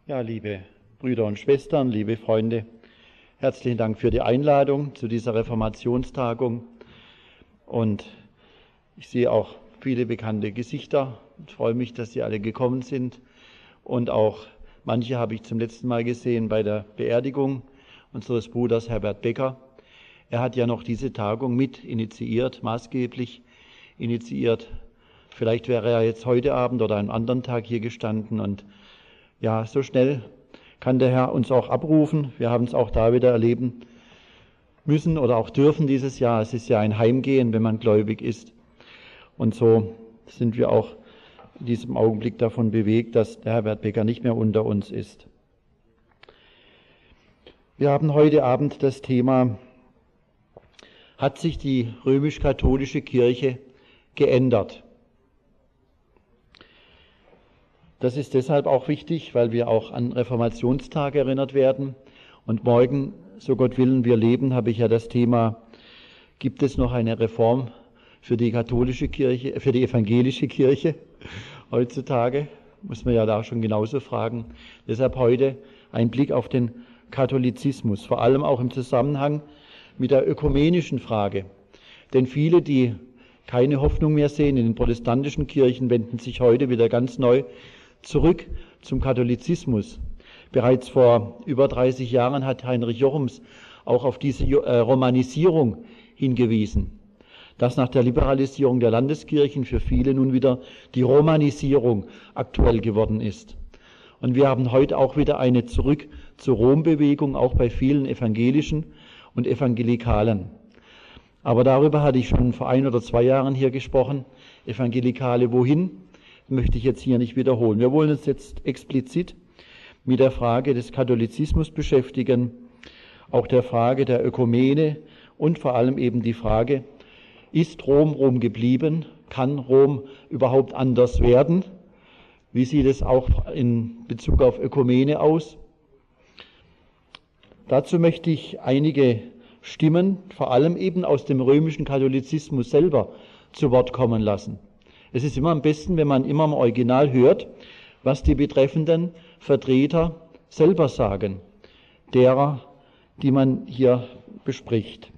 Ja, liebe Brüder und Schwestern, liebe Freunde, herzlichen Dank für die Einladung zu dieser Reformationstagung. Und ich sehe auch viele bekannte Gesichter und freue mich, dass Sie alle gekommen sind. Und auch manche habe ich zum letzten Mal gesehen bei der Beerdigung unseres Bruders Herbert Becker. Er hat ja noch diese Tagung mit initiiert, maßgeblich initiiert. Vielleicht wäre er jetzt heute Abend oder einen anderen Tag hier gestanden. Und ja, so schnell kann der Herr uns auch abrufen. Wir haben es auch da wieder erleben müssen oder auch dürfen dieses Jahr. Es ist ja ein Heimgehen, wenn man gläubig ist. Und so sind wir auch in diesem Augenblick davon bewegt, dass der Herbert Becker nicht mehr unter uns ist. Wir haben heute Abend das Thema: Hat sich die römisch-katholische Kirche geändert? Das ist deshalb auch wichtig, weil wir auch an Reformationstag erinnert werden. Und morgen, so Gott willen, wir leben, habe ich ja das Thema: Gibt es noch eine Reform für die katholische Kirche, für die evangelische Kirche heutzutage? Muss man ja da schon genauso fragen. Deshalb heute ein Blick auf den Katholizismus, vor allem auch im Zusammenhang mit der ökumenischen Frage. Denn viele, die keine Hoffnung mehr sehen in den protestantischen Kirchen, wenden sich heute wieder ganz neu zurück zum Katholizismus. Bereits vor über 30 Jahren hat Heinrich Jochums auch auf diese Romanisierung hingewiesen, dass nach der Liberalisierung der Landeskirchen für viele nun wieder die Romanisierung aktuell geworden ist. Und wir haben heute auch wieder eine Zurück zur Rom-Bewegung, auch bei vielen Evangelischen und Evangelikalen. Aber darüber hatte ich schon vor 1 oder 2 Jahren hier gesprochen. Evangelikale wohin? Möchte ich jetzt hier nicht wiederholen. Wir wollen uns jetzt explizit mit der Frage des Katholizismus beschäftigen, auch der Frage der Ökumene und vor allem eben die Frage: Ist Rom Rom geblieben? Kann Rom überhaupt anders werden? Wie sieht es auch in Bezug auf Ökumene aus? Dazu möchte ich einige Stimmen, vor allem eben aus dem römischen Katholizismus selber, zu Wort kommen lassen. Es ist immer am besten, wenn man immer im Original hört, was die betreffenden Vertreter selber sagen, derer, die man hier bespricht.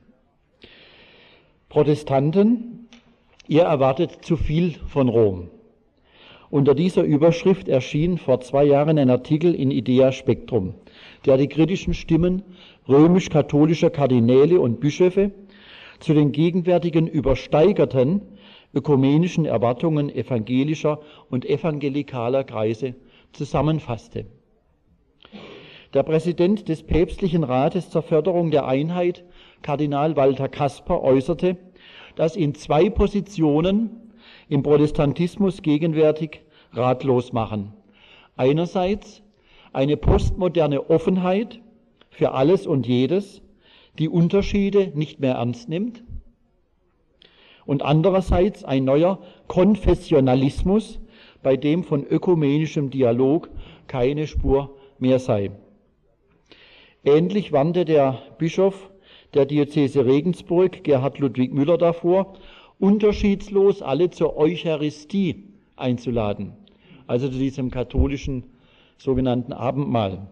Protestanten, ihr erwartet zu viel von Rom. Unter dieser Überschrift erschien vor 2 Jahren ein Artikel in Idea Spectrum, der die kritischen Stimmen römisch-katholischer Kardinäle und Bischöfe zu den gegenwärtigen übersteigerten ökumenischen Erwartungen evangelischer und evangelikaler Kreise zusammenfasste. Der Präsident des Päpstlichen Rates zur Förderung der Einheit, Kardinal Walter Kasper, äußerte, dass ihn 2 Positionen im Protestantismus gegenwärtig ratlos machen. Einerseits eine postmoderne Offenheit für alles und jedes, die Unterschiede nicht mehr ernst nimmt, und andererseits ein neuer Konfessionalismus, bei dem von ökumenischem Dialog keine Spur mehr sei. Ähnlich warnte der Bischof der Diözese Regensburg, Gerhard Ludwig Müller, davor, unterschiedslos alle zur Eucharistie einzuladen, also zu diesem katholischen sogenannten Abendmahl.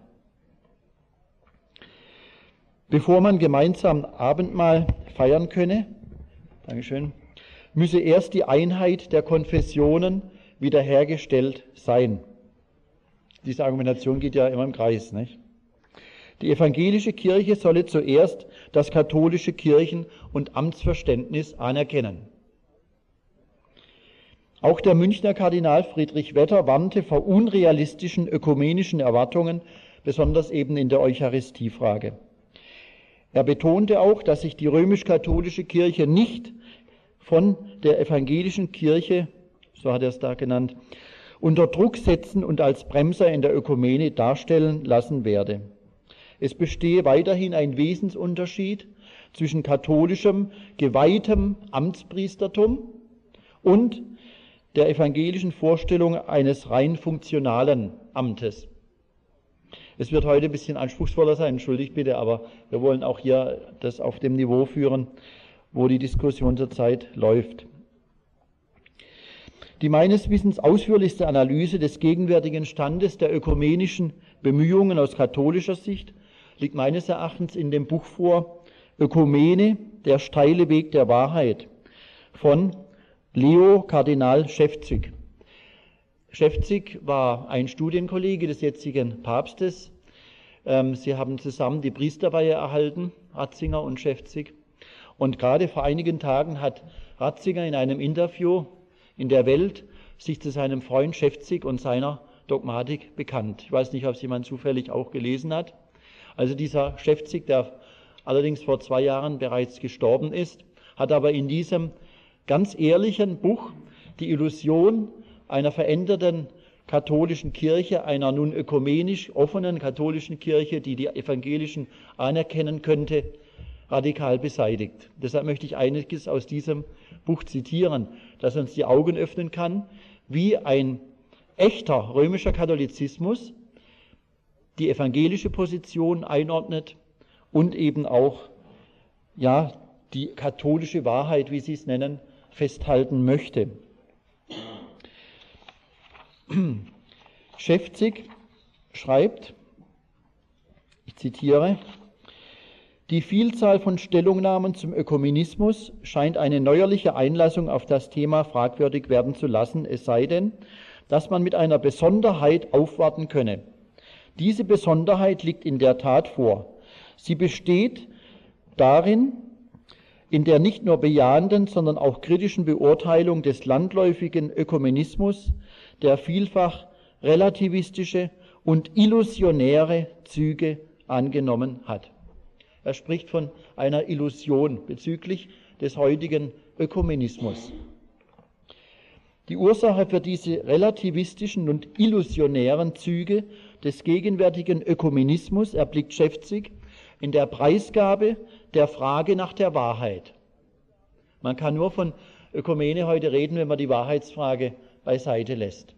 Bevor man gemeinsam Abendmahl feiern könne, müsse erst die Einheit der Konfessionen wiederhergestellt sein. Diese Argumentation geht ja immer im Kreis, nicht? Die evangelische Kirche solle zuerst das katholische Kirchen- und Amtsverständnis anerkennen. Auch der Münchner Kardinal Friedrich Wetter warnte vor unrealistischen ökumenischen Erwartungen, besonders eben in der Eucharistiefrage. Er betonte auch, dass sich die römisch-katholische Kirche nicht von der evangelischen Kirche, so hat er es da genannt, unter Druck setzen und als Bremser in der Ökumene darstellen lassen werde. Es bestehe weiterhin ein Wesensunterschied zwischen katholischem, geweihtem Amtspriestertum und der evangelischen Vorstellung eines rein funktionalen Amtes. Es wird heute ein bisschen anspruchsvoller sein, entschuldigt bitte, aber wir wollen auch hier das auf dem Niveau führen, wo die Diskussion zurzeit läuft. Die meines Wissens ausführlichste Analyse des gegenwärtigen Standes der ökumenischen Bemühungen aus katholischer Sicht liegt meines Erachtens in dem Buch vor Ökumene, der steile Weg der Wahrheit von Leo Kardinal Schäfzig. Schäfzig war ein Studienkollege des jetzigen Papstes. Sie haben zusammen die Priesterweihe erhalten, Ratzinger und Schäfzig. Und gerade vor einigen Tagen hat Ratzinger in einem Interview in der Welt sich zu seinem Freund Schäfzig und seiner Dogmatik bekannt. Ich weiß nicht, ob es jemand zufällig auch gelesen hat. Also dieser Schäfzig, der allerdings vor 2 Jahren bereits gestorben ist, hat aber in diesem ganz ehrlichen Buch die Illusion einer veränderten katholischen Kirche, einer nun ökumenisch offenen katholischen Kirche, die die Evangelischen anerkennen könnte, radikal beseitigt. Deshalb möchte ich einiges aus diesem Buch zitieren, das uns die Augen öffnen kann, wie ein echter römischer Katholizismus die evangelische Position einordnet und eben auch die katholische Wahrheit, wie Sie es nennen, festhalten möchte. Schäfzig schreibt, ich zitiere, die Vielzahl von Stellungnahmen zum Ökumenismus scheint eine neuerliche Einlassung auf das Thema fragwürdig werden zu lassen, es sei denn, dass man mit einer Besonderheit aufwarten könne. Diese Besonderheit liegt in der Tat vor. Sie besteht darin, in der nicht nur bejahenden, sondern auch kritischen Beurteilung des landläufigen Ökumenismus, der vielfach relativistische und illusionäre Züge angenommen hat. Er spricht von einer Illusion bezüglich des heutigen Ökumenismus. Die Ursache für diese relativistischen und illusionären Züge des gegenwärtigen Ökumenismus erblickt Schäfzig in der Preisgabe der Frage nach der Wahrheit. Man kann nur von Ökumene heute reden, wenn man die Wahrheitsfrage beiseite lässt.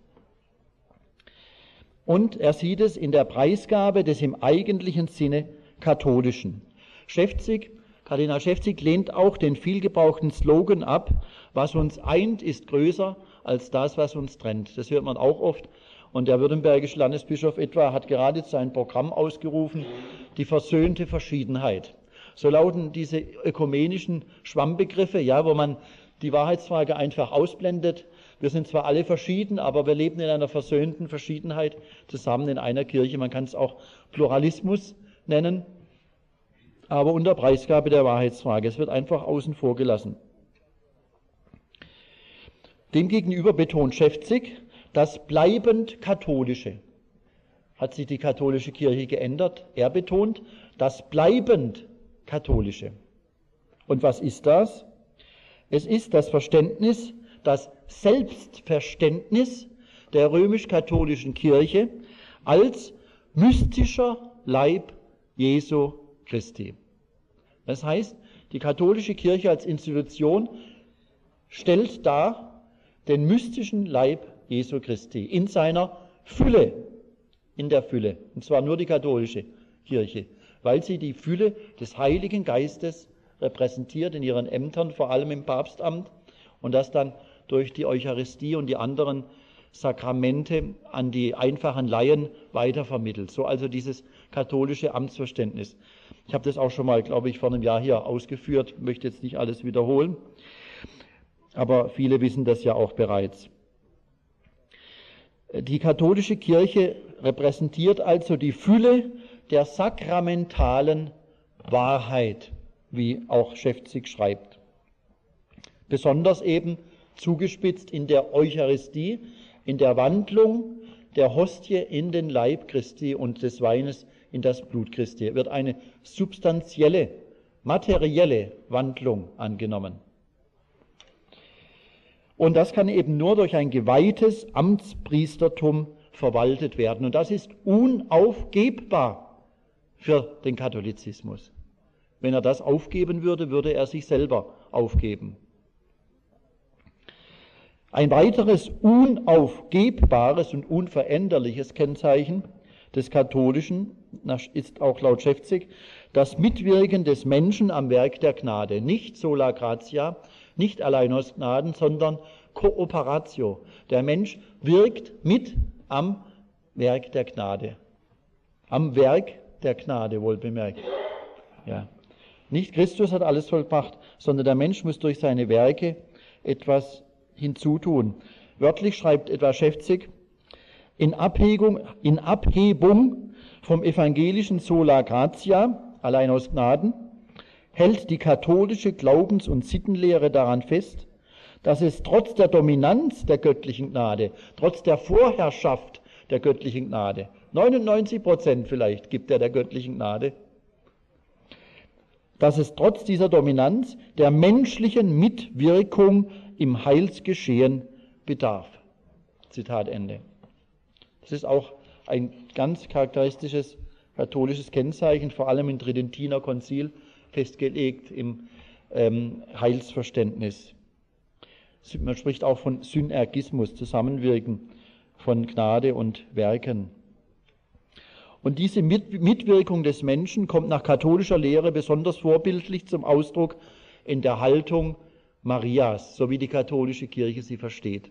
Und er sieht es in der Preisgabe des im eigentlichen Sinne Katholischen. Kardinal Schäfzig lehnt auch den vielgebrauchten Slogan ab, was uns eint, ist größer als das, was uns trennt. Das hört man auch oft. Und der württembergische Landesbischof etwa hat gerade sein Programm ausgerufen, die versöhnte Verschiedenheit. So lauten diese ökumenischen Schwammbegriffe, wo man die Wahrheitsfrage einfach ausblendet. Wir sind zwar alle verschieden, aber wir leben in einer versöhnten Verschiedenheit zusammen in einer Kirche. Man kann es auch Pluralismus nennen, aber unter Preisgabe der Wahrheitsfrage. Es wird einfach außen vor gelassen. Demgegenüber betont Schäfzig das bleibend Katholische. Hat sich die katholische Kirche geändert? Er betont das bleibend Katholische. Und was ist das? Es ist das Verständnis, das Selbstverständnis der römisch-katholischen Kirche als mystischer Leib Jesu Christi. Das heißt, die katholische Kirche als Institution stellt dar den mystischen Leib Jesu Christi in seiner Fülle, in der Fülle, und zwar nur die katholische Kirche, weil sie die Fülle des Heiligen Geistes repräsentiert in ihren Ämtern, vor allem im Papstamt, und das dann durch die Eucharistie und die anderen Sakramente an die einfachen Laien weitervermittelt. So also dieses katholische Amtsverständnis. Ich habe das auch schon mal, glaube ich, vor einem Jahr hier ausgeführt, möchte jetzt nicht alles wiederholen, aber viele wissen das ja auch bereits. Die katholische Kirche repräsentiert also die Fülle der sakramentalen Wahrheit, wie auch Schäfzig schreibt. Besonders eben zugespitzt in der Eucharistie, in der Wandlung der Hostie in den Leib Christi und des Weines in das Blut Christi, wird eine substanzielle, materielle Wandlung angenommen. Und das kann eben nur durch ein geweihtes Amtspriestertum verwaltet werden. Und das ist unaufgebbar für den Katholizismus. Wenn er das aufgeben würde, würde er sich selber aufgeben. Ein weiteres unaufgebbares und unveränderliches Kennzeichen des Katholischen ist auch laut Schäfzig das Mitwirken des Menschen am Werk der Gnade. Nicht sola gratia, nicht allein aus Gnaden, sondern Kooperatio. Der Mensch wirkt mit am Werk der Gnade. Am Werk der Gnade, wohlbemerkt. Ja. Nicht Christus hat alles vollbracht, sondern der Mensch muss durch seine Werke etwas hinzutun. Wörtlich schreibt etwa Schäfzig, in Abhebung vom evangelischen Sola Gratia, allein aus Gnaden, hält die katholische Glaubens- und Sittenlehre daran fest, dass es trotz der Dominanz der göttlichen Gnade, trotz der Vorherrschaft der göttlichen Gnade, 99% vielleicht gibt er der göttlichen Gnade, dass es trotz dieser Dominanz der menschlichen Mitwirkung im Heilsgeschehen bedarf. Zitat Ende. Das ist auch ein ganz charakteristisches katholisches Kennzeichen, vor allem im Tridentiner Konzil festgelegt im Heilsverständnis. Man spricht auch von Synergismus, Zusammenwirken von Gnade und Werken. Und diese Mitwirkung des Menschen kommt nach katholischer Lehre besonders vorbildlich zum Ausdruck in der Haltung Marias, so wie die katholische Kirche sie versteht.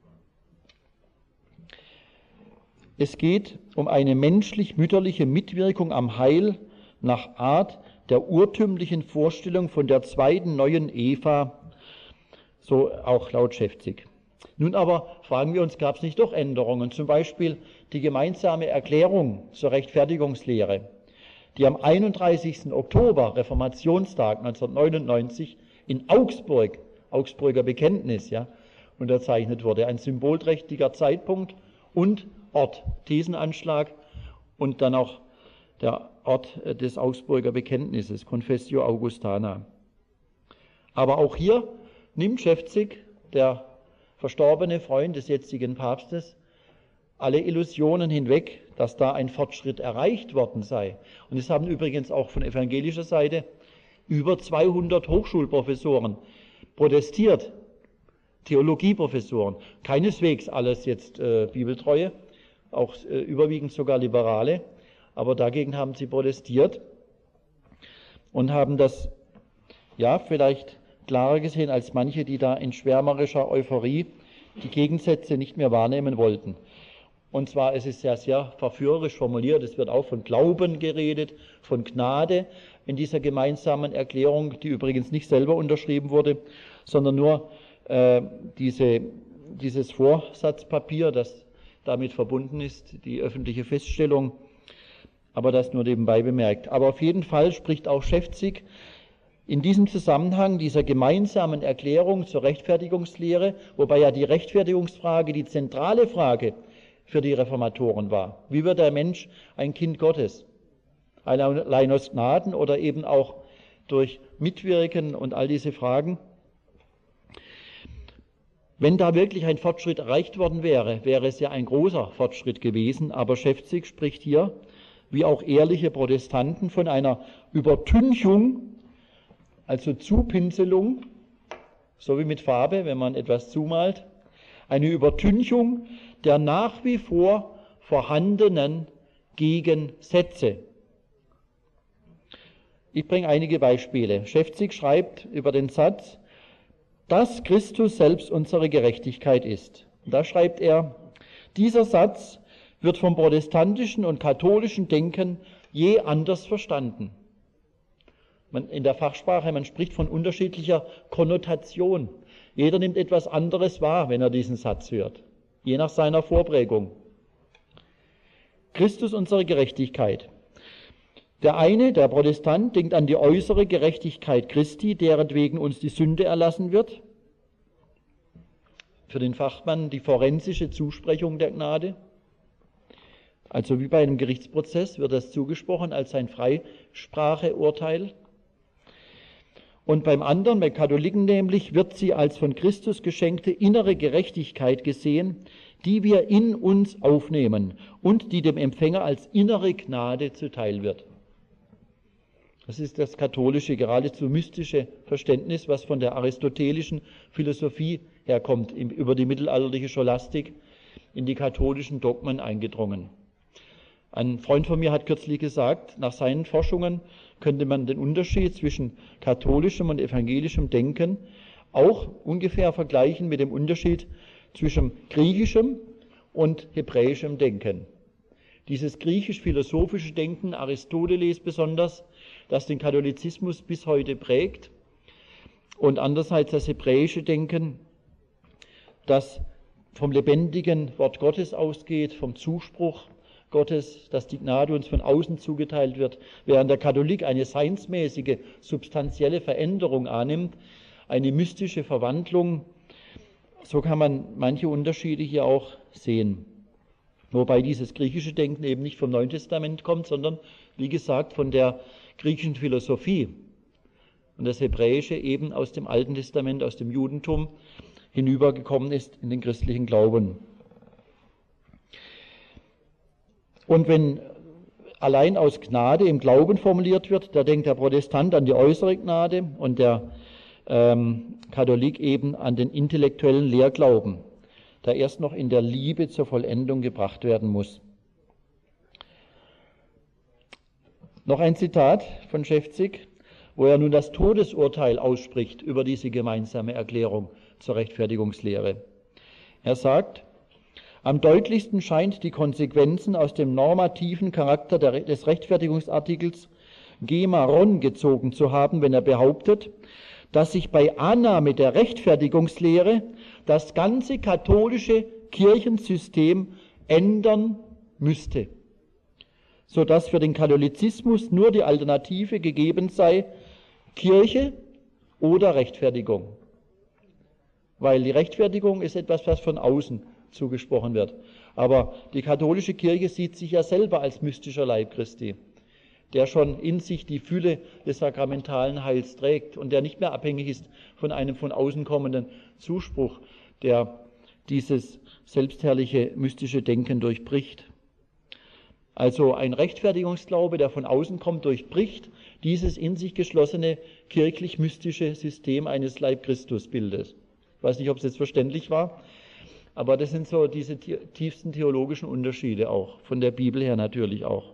Es geht um eine menschlich-mütterliche Mitwirkung am Heil nach Art der urtümlichen Vorstellung von der zweiten neuen Eva, so auch laut Schäfzig. Nun aber fragen wir uns, gab es nicht doch Änderungen? Zum Beispiel die gemeinsame Erklärung zur Rechtfertigungslehre, die am 31. Oktober, Reformationstag 1999, in Augsburg, Augsburger Bekenntnis, ja, unterzeichnet wurde. Ein symbolträchtiger Zeitpunkt und Ort, Thesenanschlag und dann auch der Ort des Augsburger Bekenntnisses, Confessio Augustana. Aber auch hier nimmt Schäfzig, der verstorbene Freund des jetzigen Papstes, alle Illusionen hinweg, dass da ein Fortschritt erreicht worden sei. Und es haben übrigens auch von evangelischer Seite über 200 Hochschulprofessoren protestiert, Theologieprofessoren, keineswegs alles jetzt Bibeltreue, auch überwiegend sogar Liberale, aber dagegen haben sie protestiert und haben das ja vielleicht klarer gesehen als manche, die da in schwärmerischer Euphorie die Gegensätze nicht mehr wahrnehmen wollten. Und zwar es ist ja sehr verführerisch formuliert, es wird auch von Glauben geredet, von Gnade in dieser gemeinsamen Erklärung, die übrigens nicht selber unterschrieben wurde, sondern nur dieses Vorsatzpapier, das damit verbunden ist, die öffentliche Feststellung, aber das nur nebenbei bemerkt. Aber auf jeden Fall spricht auch Schäfzig in diesem Zusammenhang dieser gemeinsamen Erklärung zur Rechtfertigungslehre, wobei ja die Rechtfertigungsfrage die zentrale Frage für die Reformatoren war. Wie wird der Mensch ein Kind Gottes? Allein aus Gnaden oder eben auch durch Mitwirken und all diese Fragen? Wenn da wirklich ein Fortschritt erreicht worden wäre, wäre es ja ein großer Fortschritt gewesen, aber Schäfzig spricht hier, wie auch ehrliche Protestanten, von einer Übertünchung, also Zupinselung, so wie mit Farbe, wenn man etwas zumalt, eine Übertünchung der nach wie vor vorhandenen Gegensätze. Ich bringe einige Beispiele. Schäfzig schreibt über den Satz, dass Christus selbst unsere Gerechtigkeit ist. Und da schreibt er, dieser Satz wird vom protestantischen und katholischen Denken je anders verstanden. In der Fachsprache, man spricht von unterschiedlicher Konnotation. Jeder nimmt etwas anderes wahr, wenn er diesen Satz hört, je nach seiner Vorprägung. Christus unsere Gerechtigkeit. Der eine, der Protestant, denkt an die äußere Gerechtigkeit Christi, deretwegen uns die Sünde erlassen wird. Für den Fachmann die forensische Zusprechung der Gnade. Also wie bei einem Gerichtsprozess wird das zugesprochen als ein Freispracheurteil. Und beim anderen, bei Katholiken nämlich, wird sie als von Christus geschenkte innere Gerechtigkeit gesehen, die wir in uns aufnehmen und die dem Empfänger als innere Gnade zuteil wird. Das ist das katholische, geradezu mystische Verständnis, was von der aristotelischen Philosophie herkommt, über die mittelalterliche Scholastik in die katholischen Dogmen eingedrungen. Ein Freund von mir hat kürzlich gesagt, nach seinen Forschungen könnte man den Unterschied zwischen katholischem und evangelischem Denken auch ungefähr vergleichen mit dem Unterschied zwischen griechischem und hebräischem Denken. Dieses griechisch-philosophische Denken, Aristoteles besonders, das den Katholizismus bis heute prägt, und andererseits das hebräische Denken, das vom lebendigen Wort Gottes ausgeht, vom Zuspruch Gottes, dass die Gnade uns von außen zugeteilt wird, während der Katholik eine seinsmäßige, substanzielle Veränderung annimmt, eine mystische Verwandlung. So kann man manche Unterschiede hier auch sehen. Wobei dieses griechische Denken eben nicht vom Neuen Testament kommt, sondern, wie gesagt, von der griechischen Philosophie. Und das Hebräische eben aus dem Alten Testament, aus dem Judentum hinübergekommen ist in den christlichen Glauben. Und wenn allein aus Gnade im Glauben formuliert wird, da denkt der Protestant an die äußere Gnade und der Katholik eben an den intellektuellen Lehrglauben, der erst noch in der Liebe zur Vollendung gebracht werden muss. Noch ein Zitat von Schäfzig, wo er nun das Todesurteil ausspricht über diese gemeinsame Erklärung zur Rechtfertigungslehre. Er sagt, am deutlichsten scheint die Konsequenzen aus dem normativen Charakter des Rechtfertigungsartikels Gemaron gezogen zu haben, wenn er behauptet, dass sich bei Annahme der Rechtfertigungslehre das ganze katholische Kirchensystem ändern müsste, sodass für den Katholizismus nur die Alternative gegeben sei, Kirche oder Rechtfertigung. Weil die Rechtfertigung ist etwas, was von außen zugesprochen wird. Aber die katholische Kirche sieht sich ja selber als mystischer Leib Christi, der schon in sich die Fülle des sakramentalen Heils trägt und der nicht mehr abhängig ist von einem von außen kommenden Zuspruch, der dieses selbstherrliche mystische Denken durchbricht. Also ein Rechtfertigungsglaube, der von außen kommt, durchbricht dieses in sich geschlossene kirchlich-mystische System eines Leib-Christus-Bildes. Ich weiß nicht, ob es jetzt verständlich war, aber das sind so diese tiefsten theologischen Unterschiede auch, von der Bibel her natürlich auch.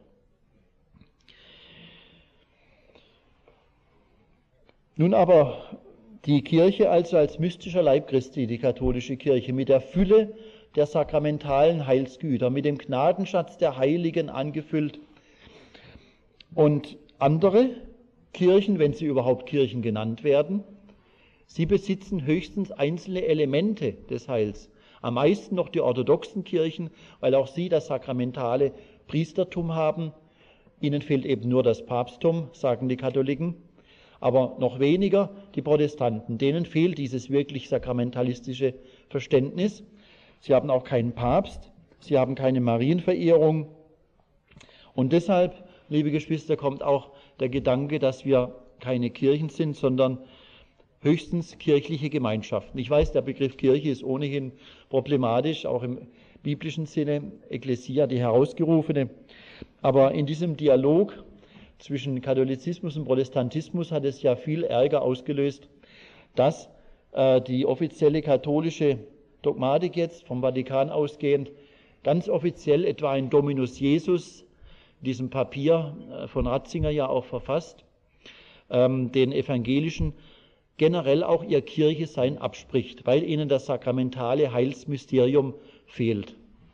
Nun aber die Kirche also als mystischer Leib Christi, die katholische Kirche, mit der Fülle der sakramentalen Heilsgüter, mit dem Gnadenschatz der Heiligen angefüllt. Und andere Kirchen, wenn sie überhaupt Kirchen genannt werden, sie besitzen höchstens einzelne Elemente des Heils. Am meisten noch die orthodoxen Kirchen, weil auch sie das sakramentale Priestertum haben. Ihnen fehlt eben nur das Papsttum, sagen die Katholiken. Aber noch weniger die Protestanten. Denen fehlt dieses wirklich sakramentalistische Verständnis. Sie haben auch keinen Papst, sie haben keine Marienverehrung. Und deshalb, liebe Geschwister, kommt auch der Gedanke, dass wir keine Kirchen sind, sondern höchstens kirchliche Gemeinschaften. Ich weiß, der Begriff Kirche ist ohnehin problematisch, auch im biblischen Sinne, Ekklesia, die Herausgerufene. Aber in diesem Dialog zwischen Katholizismus und Protestantismus hat es ja viel Ärger ausgelöst, dass die offizielle katholische Dogmatik jetzt vom Vatikan ausgehend ganz offiziell etwa ein Dominus Jesus, diesem Papier von Ratzinger ja auch verfasst, den Evangelischen generell auch ihr Kirche-Sein abspricht, weil ihnen das sakramentale Heilsmysterium fehlt.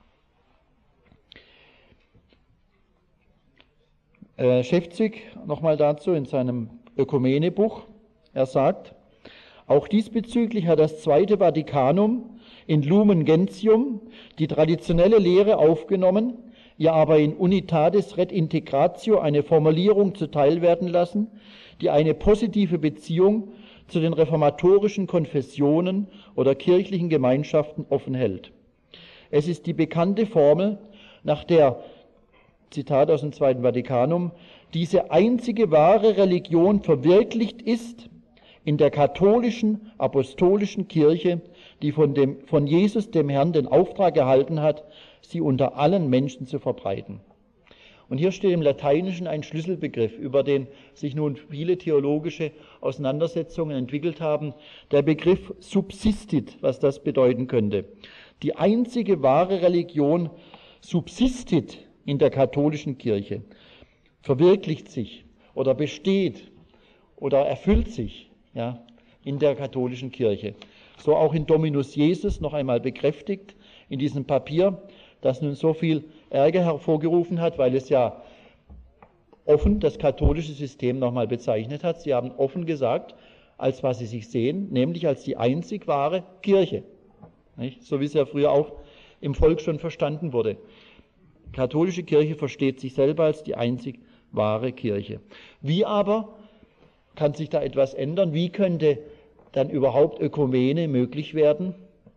Schäfzig nochmal dazu in seinem Ökumenebuch, er sagt, auch diesbezüglich hat das Zweite Vatikanum in Lumen Gentium die traditionelle Lehre aufgenommen, ihr aber in Unitatis Red Integratio eine Formulierung zuteilwerden lassen, die eine positive Beziehung zu den reformatorischen Konfessionen oder kirchlichen Gemeinschaften offen hält. Es ist die bekannte Formel, nach der, Zitat aus dem Zweiten Vatikanum, diese einzige wahre Religion verwirklicht ist in der katholischen, apostolischen Kirche, die von Jesus, dem Herrn, den Auftrag erhalten hat, sie unter allen Menschen zu verbreiten. Und hier steht im Lateinischen ein Schlüsselbegriff, über den sich nun viele theologische Auseinandersetzungen entwickelt haben. Der Begriff subsistit, was das bedeuten könnte. Die einzige wahre Religion subsistit in der katholischen Kirche, verwirklicht sich oder besteht oder erfüllt sich. Ja. in der katholischen Kirche. So auch in Dominus Jesus noch einmal bekräftigt in diesem Papier, das nun so viel Ärger hervorgerufen hat, weil es ja offen das katholische System nochmal bezeichnet hat. Sie haben offen gesagt, als was sie sich sehen, nämlich als die einzig wahre Kirche. Nicht? So wie es ja früher auch im Volk schon verstanden wurde. Die katholische Kirche versteht sich selber als die einzig wahre Kirche. Wie aber kann sich da etwas ändern? Wie könnte dann überhaupt Ökumene möglich werden?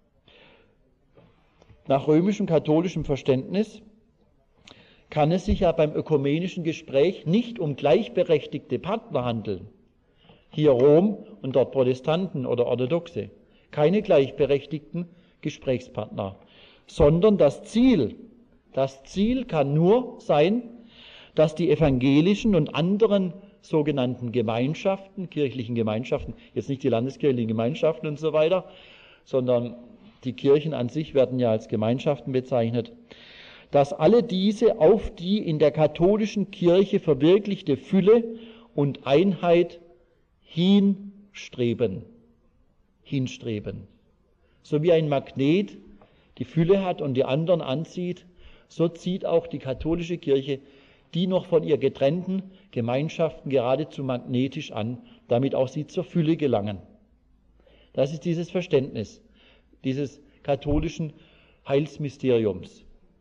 Nach römischem katholischem Verständnis kann es sich ja beim ökumenischen Gespräch nicht um gleichberechtigte Partner handeln. Hier Rom und dort Protestanten oder Orthodoxe. Keine gleichberechtigten Gesprächspartner. Sondern das Ziel kann nur sein, dass die evangelischen und anderen sogenannten Gemeinschaften, kirchlichen Gemeinschaften, jetzt nicht die landeskirchlichen Gemeinschaften und so weiter, sondern die Kirchen an sich werden ja als Gemeinschaften bezeichnet, dass alle diese auf die in der katholischen Kirche verwirklichte Fülle und Einheit hinstreben. So wie ein Magnet die Fülle hat und die anderen anzieht, so zieht auch die katholische Kirche die noch von ihr getrennten Gemeinschaften geradezu magnetisch an, damit auch sie zur Fülle gelangen. Das ist dieses Verständnis dieses katholischen Heilsmysteriums.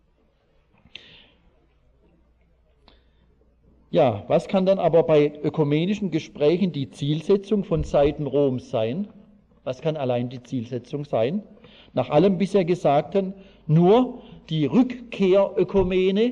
Ja, was kann dann aber bei ökumenischen Gesprächen die Zielsetzung von Seiten Roms sein? Was kann allein die Zielsetzung sein? Nach allem bisher Gesagten nur die Rückkehrökumene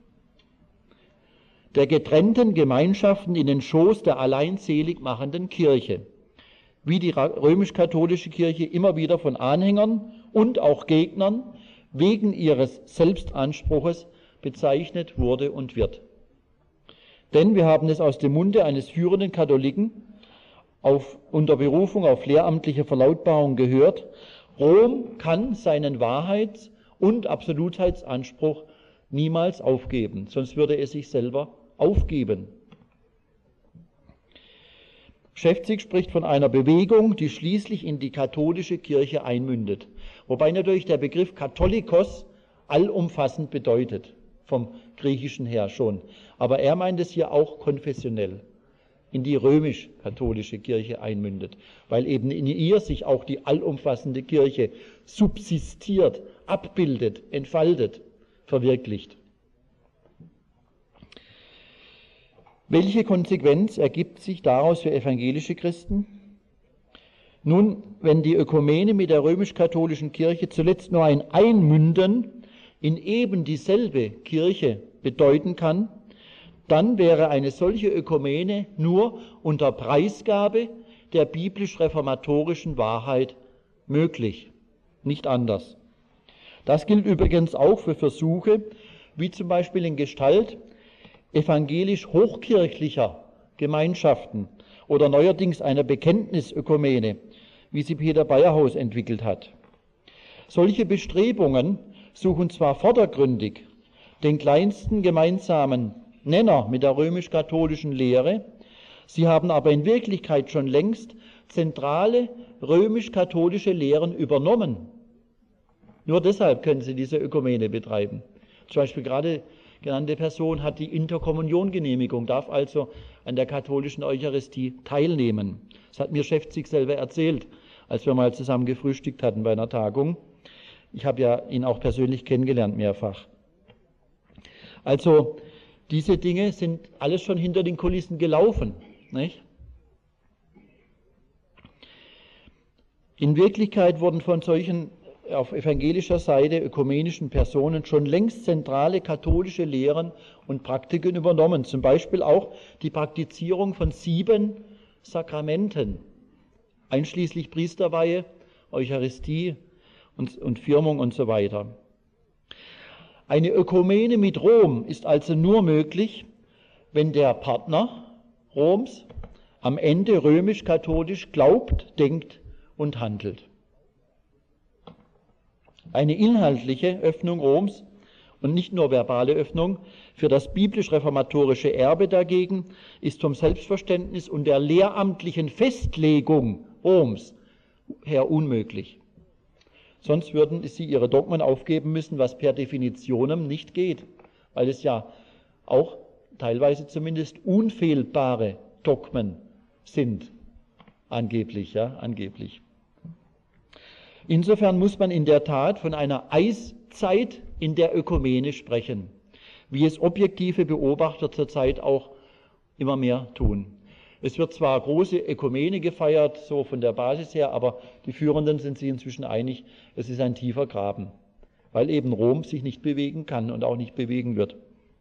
der getrennten Gemeinschaften in den Schoß der allein selig machenden Kirche, wie die römisch-katholische Kirche immer wieder von Anhängern und auch Gegnern wegen ihres Selbstanspruches bezeichnet wurde und wird. Denn wir haben es aus dem Munde eines führenden Katholiken unter Berufung auf lehramtliche Verlautbarung gehört, Rom kann seinen Wahrheits- und Absolutheitsanspruch niemals aufgeben, sonst würde es sich selber aufgeben. Schäfzig spricht von einer Bewegung, die schließlich in die katholische Kirche einmündet, wobei natürlich der Begriff Katholikos allumfassend bedeutet, vom Griechischen her schon. Aber er meint es hier auch konfessionell, in die römisch-katholische Kirche einmündet, weil eben in ihr sich auch die allumfassende Kirche subsistiert, abbildet, entfaltet, verwirklicht. Welche Konsequenz ergibt sich daraus für evangelische Christen? Nun, wenn die Ökumene mit der römisch-katholischen Kirche zuletzt nur ein Einmünden in eben dieselbe Kirche bedeuten kann, dann wäre eine solche Ökumene nur unter Preisgabe der biblisch-reformatorischen Wahrheit möglich, nicht anders. Das gilt übrigens auch für Versuche, wie zum Beispiel in Gestalt evangelisch-hochkirchlicher Gemeinschaften oder neuerdings einer Bekenntnisökumene, wie sie Peter Bayerhaus entwickelt hat. Solche Bestrebungen suchen zwar vordergründig den kleinsten gemeinsamen Nenner mit der römisch-katholischen Lehre, sie haben aber in Wirklichkeit schon längst zentrale römisch-katholische Lehren übernommen. Nur deshalb können sie diese Ökumene betreiben. Zum Beispiel gerade genannte Person hat die Interkommuniongenehmigung, darf also an der katholischen Eucharistie teilnehmen. Das hat mir Schäfzig selber erzählt, als wir mal zusammen gefrühstückt hatten bei einer Tagung. Ich habe ja ihn auch persönlich kennengelernt mehrfach. Also diese Dinge sind alles schon hinter den Kulissen gelaufen, nicht? In Wirklichkeit wurden von solchen auf evangelischer Seite ökumenischen Personen schon längst zentrale katholische Lehren und Praktiken übernommen, zum Beispiel auch die Praktizierung von 7 Sakramenten, einschließlich Priesterweihe, Eucharistie und Firmung und so weiter. Eine Ökumene mit Rom ist also nur möglich, wenn der Partner Roms am Ende römisch-katholisch glaubt, denkt und handelt. Eine inhaltliche Öffnung Roms Und nicht nur verbale Öffnung. Für das biblisch-reformatorische Erbe dagegen ist vom Selbstverständnis und der lehramtlichen Festlegung Roms her unmöglich. Sonst würden sie ihre Dogmen aufgeben müssen, was per Definitionem nicht geht, weil es ja auch teilweise zumindest unfehlbare Dogmen sind, angeblich, ja, angeblich. Insofern muss man in der Tat von einer Eiszeit in der Ökumene sprechen, wie es objektive Beobachter zurzeit auch immer mehr tun. Es wird zwar große Ökumene gefeiert, so von der Basis her, aber die Führenden sind sich inzwischen einig, es ist ein tiefer Graben, weil eben Rom sich nicht bewegen kann und auch nicht bewegen wird.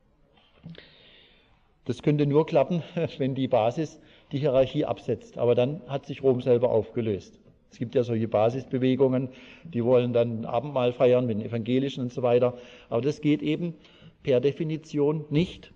Das könnte nur klappen, wenn die Basis die Hierarchie absetzt, aber dann hat sich Rom selber aufgelöst. Es gibt ja solche Basisbewegungen, die wollen dann Abendmahl feiern mit den Evangelischen und so weiter, aber das geht eben per Definition nicht.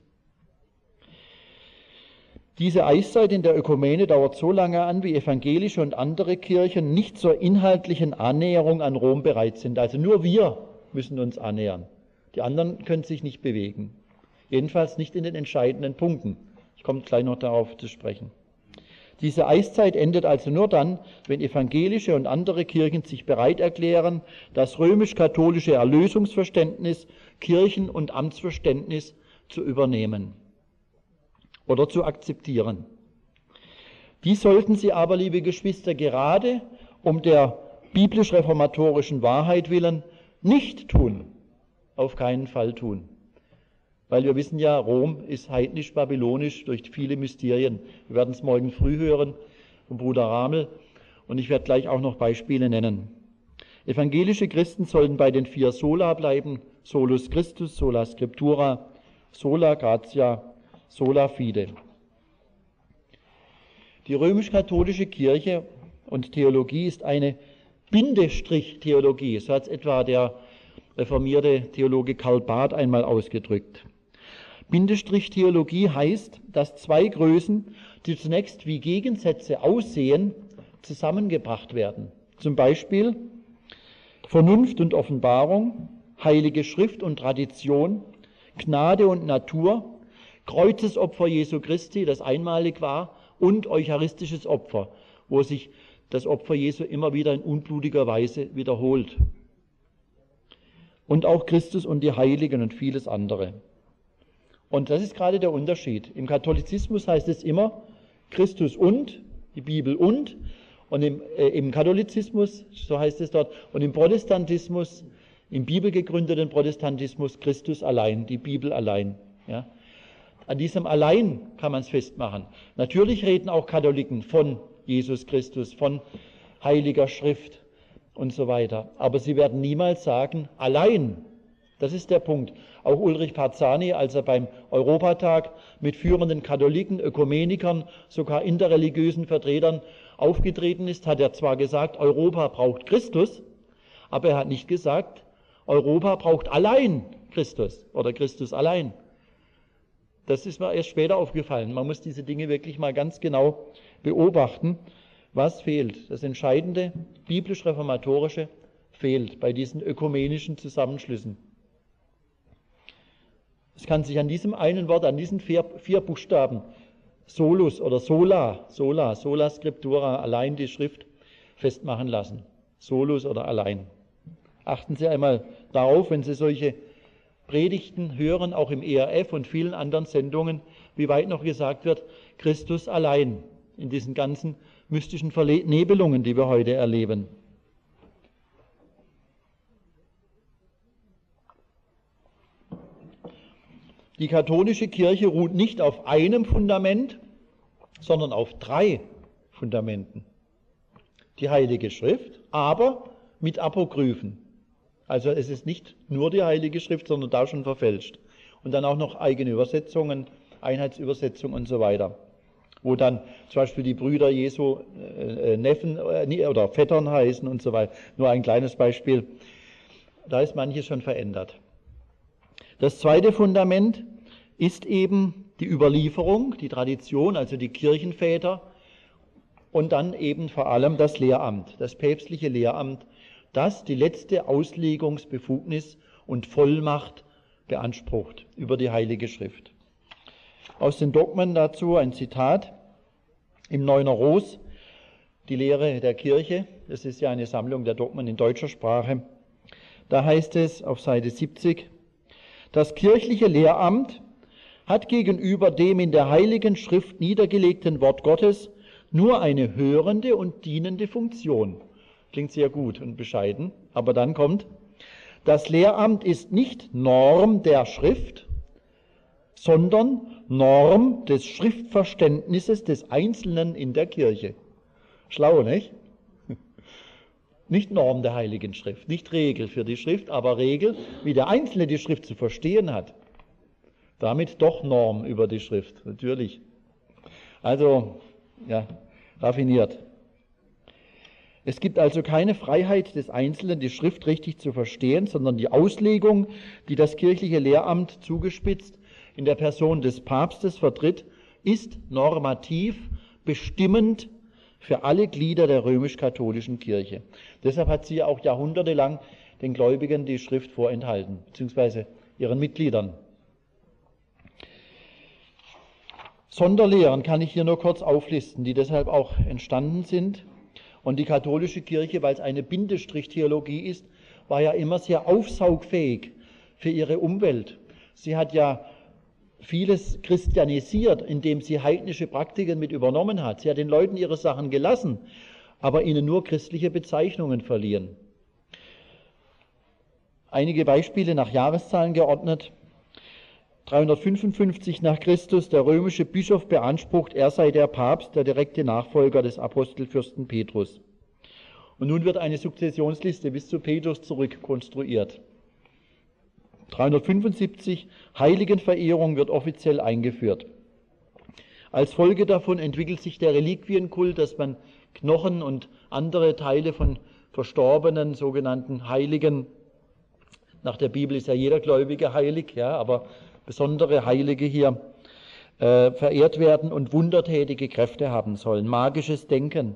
Diese Eiszeit in der Ökumene dauert so lange an, wie evangelische und andere Kirchen nicht zur inhaltlichen Annäherung an Rom bereit sind. Also nur wir müssen uns annähern. Die anderen können sich nicht bewegen. Jedenfalls nicht in den entscheidenden Punkten. Ich komme gleich noch darauf zu sprechen. Diese Eiszeit endet also nur dann, wenn evangelische und andere Kirchen sich bereit erklären, das römisch-katholische Erlösungsverständnis, Kirchen- und Amtsverständnis zu übernehmen oder zu akzeptieren. Dies sollten Sie aber, liebe Geschwister, gerade um der biblisch-reformatorischen Wahrheit willen nicht tun, auf keinen Fall tun. Weil wir wissen ja, Rom ist heidnisch-babylonisch durch viele Mysterien. Wir werden es morgen früh hören vom Bruder Ramel und ich werde gleich auch noch Beispiele nennen. Evangelische Christen sollten bei den 4 Sola bleiben: Solus Christus, Sola Scriptura, Sola Gratia, Sola Fide. Die römisch-katholische Kirche und Theologie ist eine Bindestrich-Theologie. So hat es etwa der reformierte Theologe Karl Barth einmal ausgedrückt. Bindestrich-Theologie heißt, dass 2 Größen, die zunächst wie Gegensätze aussehen, zusammengebracht werden. Zum Beispiel Vernunft und Offenbarung, Heilige Schrift und Tradition, Gnade und Natur, Kreuzesopfer Jesu Christi, das einmalig war, und eucharistisches Opfer, wo sich das Opfer Jesu immer wieder in unblutiger Weise wiederholt. Und auch Christus und die Heiligen und vieles andere. Und das ist gerade der Unterschied. Im Katholizismus heißt es immer Christus und, die Bibel und im Katholizismus, so heißt es dort, und im Protestantismus, im bibelgegründeten Protestantismus Christus allein, die Bibel allein. Ja. An diesem allein kann man es festmachen. Natürlich reden auch Katholiken von Jesus Christus, von Heiliger Schrift und so weiter. Aber sie werden niemals sagen, allein. Das ist der Punkt. Auch Ulrich Parzani, als er beim Europatag mit führenden Katholiken, Ökumenikern, sogar interreligiösen Vertretern aufgetreten ist, hat er zwar gesagt, Europa braucht Christus, aber er hat nicht gesagt, Europa braucht allein Christus oder Christus allein. Das ist mir erst später aufgefallen. Man muss diese Dinge wirklich mal ganz genau beobachten, was fehlt. Das Entscheidende, biblisch-reformatorische, fehlt bei diesen ökumenischen Zusammenschlüssen. Es kann sich an diesem einen Wort, an diesen 4 Buchstaben, Solus oder Sola Scriptura, allein die Schrift, festmachen lassen. Solus oder allein. Achten Sie einmal darauf, wenn Sie solche Predigten hören, auch im ERF und vielen anderen Sendungen, wie weit noch gesagt wird, Christus allein, in diesen ganzen mystischen Vernebelungen, die wir heute erleben. Die katholische Kirche ruht nicht auf einem Fundament, sondern auf 3 Fundamenten. Die Heilige Schrift, aber mit Apokryphen. Also es ist nicht nur die Heilige Schrift, sondern da schon verfälscht. Und dann auch noch eigene Übersetzungen, Einheitsübersetzung und so weiter. Wo dann zum Beispiel die Brüder Jesu Neffen oder Vettern heißen und so weiter. Nur ein kleines Beispiel. Da ist manches schon verändert. Das zweite Fundament ist eben die Überlieferung, die Tradition, also die Kirchenväter und dann eben vor allem das Lehramt, das päpstliche Lehramt, das die letzte Auslegungsbefugnis und Vollmacht beansprucht über die Heilige Schrift. Aus den Dogmen dazu ein Zitat im Neuner Ros, die Lehre der Kirche. Das ist ja eine Sammlung der Dogmen in deutscher Sprache. Da heißt es auf Seite 70, das kirchliche Lehramt hat gegenüber dem in der Heiligen Schrift niedergelegten Wort Gottes nur eine hörende und dienende Funktion. Klingt sehr gut und bescheiden, aber dann kommt, das Lehramt ist nicht Norm der Schrift, sondern Norm des Schriftverständnisses des Einzelnen in der Kirche. Schlau, nicht? Nicht Norm der Heiligen Schrift, nicht Regel für die Schrift, aber Regel, wie der Einzelne die Schrift zu verstehen hat. Damit doch Norm über die Schrift, natürlich. Also, ja, raffiniert. Es gibt also keine Freiheit des Einzelnen, die Schrift richtig zu verstehen, sondern die Auslegung, die das kirchliche Lehramt zugespitzt in der Person des Papstes vertritt, ist normativ bestimmend für alle Glieder der römisch-katholischen Kirche. Deshalb hat sie auch jahrhundertelang den Gläubigen die Schrift vorenthalten, beziehungsweise ihren Mitgliedern. Sonderlehren kann ich hier nur kurz auflisten, die deshalb auch entstanden sind. Und die katholische Kirche, weil es eine Bindestrichtheologie ist, war ja immer sehr aufsaugfähig für ihre Umwelt. Sie hat ja vieles christianisiert, indem sie heidnische Praktiken mit übernommen hat. Sie hat den Leuten ihre Sachen gelassen, aber ihnen nur christliche Bezeichnungen verliehen. Einige Beispiele nach Jahreszahlen geordnet. 355 nach Christus, der römische Bischof beansprucht, er sei der Papst, der direkte Nachfolger des Apostelfürsten Petrus. Und nun wird eine Sukzessionsliste bis zu Petrus zurückkonstruiert. 375, Heiligenverehrung wird offiziell eingeführt. Als Folge davon entwickelt sich der Reliquienkult, dass man Knochen und andere Teile von verstorbenen, sogenannten Heiligen, nach der Bibel ist ja jeder Gläubige heilig, ja, aber besondere Heilige hier verehrt werden und wundertätige Kräfte haben sollen. Magisches Denken.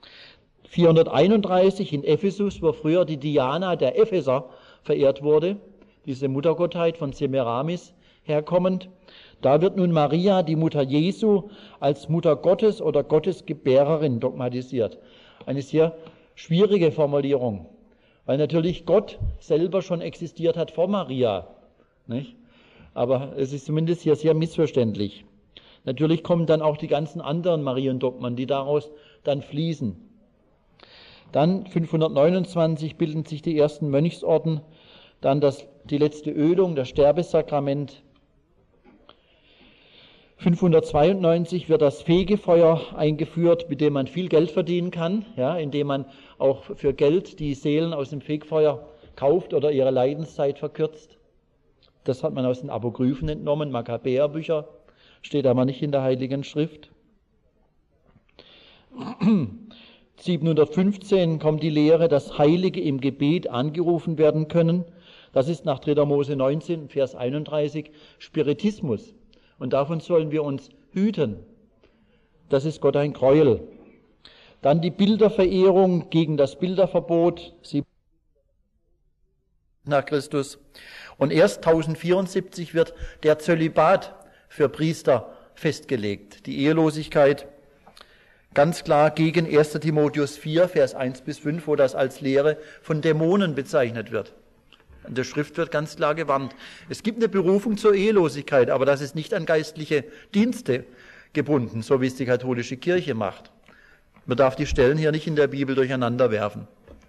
431 in Ephesus, wo früher die Diana der Epheser verehrt wurde, diese Muttergottheit von Semiramis herkommend. Da wird nun Maria, die Mutter Jesu, als Mutter Gottes oder Gottesgebärerin dogmatisiert. Eine sehr schwierige Formulierung, weil natürlich Gott selber schon existiert hat vor Maria, nicht? Aber es ist zumindest hier sehr missverständlich. Natürlich kommen dann auch die ganzen anderen Mariendogmen, die daraus dann fließen. Dann 529 bilden sich die ersten Mönchsorden, dann die letzte Ölung, das Sterbesakrament. 592 wird das Fegefeuer eingeführt, mit dem man viel Geld verdienen kann, ja, indem man auch für Geld die Seelen aus dem Fegefeuer kauft oder ihre Leidenszeit verkürzt. Das hat man aus den Apokryphen entnommen, Makkabäerbücher, steht aber nicht in der Heiligen Schrift. 715 kommt die Lehre, dass Heilige im Gebet angerufen werden können. Das ist nach 3. Mose 19, Vers 31 Spiritismus. Und davon sollen wir uns hüten. Das ist Gott ein Gräuel. Dann die Bilderverehrung gegen das Bilderverbot, nach Christus. Und erst 1074 wird der Zölibat für Priester festgelegt. Die Ehelosigkeit ganz klar gegen 1. Timotheus 4, Vers 1 bis 5, wo das als Lehre von Dämonen bezeichnet wird. In der Schrift wird ganz klar gewarnt. Es gibt eine Berufung zur Ehelosigkeit, aber das ist nicht an geistliche Dienste gebunden, so wie es die katholische Kirche macht. Man darf die Stellen hier nicht in der Bibel durcheinander werfen.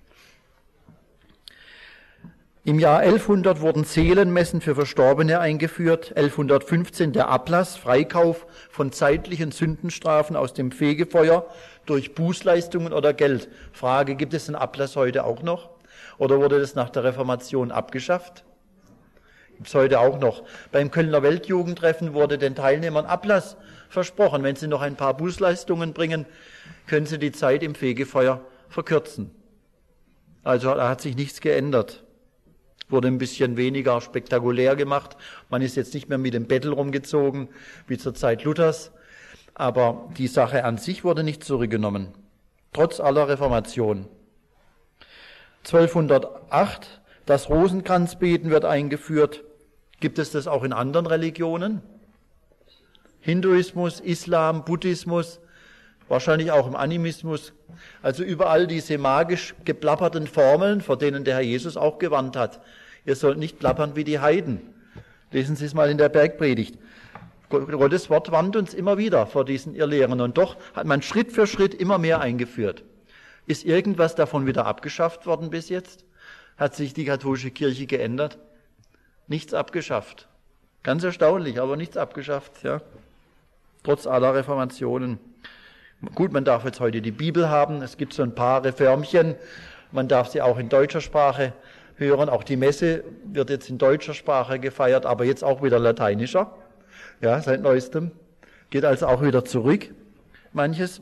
Im Jahr 1100 wurden Seelenmessen für Verstorbene eingeführt, 1115 der Ablass, Freikauf von zeitlichen Sündenstrafen aus dem Fegefeuer durch Bußleistungen oder Geld. Frage, gibt es den Ablass heute auch noch? Oder wurde das nach der Reformation abgeschafft? Gibt es heute auch noch. Beim Kölner Weltjugendtreffen wurde den Teilnehmern Ablass versprochen. Wenn sie noch ein paar Bußleistungen bringen, können sie die Zeit im Fegefeuer verkürzen. Also da hat sich nichts geändert. Wurde ein bisschen weniger spektakulär gemacht. Man ist jetzt nicht mehr mit dem Bettel rumgezogen, wie zur Zeit Luthers. Aber die Sache an sich wurde nicht zurückgenommen. Trotz aller Reformation. 1208, das Rosenkranzbeten wird eingeführt. Gibt es das auch in anderen Religionen? Hinduismus, Islam, Buddhismus, wahrscheinlich auch im Animismus. Also überall diese magisch geplapperten Formeln, vor denen der Herr Jesus auch gewarnt hat. Ihr sollt nicht plappern wie die Heiden. Lesen Sie es mal in der Bergpredigt. Gottes Wort warnt uns immer wieder vor diesen Irrlehren. Und doch hat man Schritt für Schritt immer mehr eingeführt. Ist irgendwas davon wieder abgeschafft worden bis jetzt? Hat sich die katholische Kirche geändert? Nichts abgeschafft. Ganz erstaunlich, aber nichts abgeschafft, ja. Trotz aller Reformationen. Gut, man darf jetzt heute die Bibel haben. Es gibt so ein paar Reformchen. Man darf sie auch in deutscher Sprache hören. Auch die Messe wird jetzt in deutscher Sprache gefeiert, aber jetzt auch wieder lateinischer. Ja, seit Neuestem. Geht also auch wieder zurück, manches.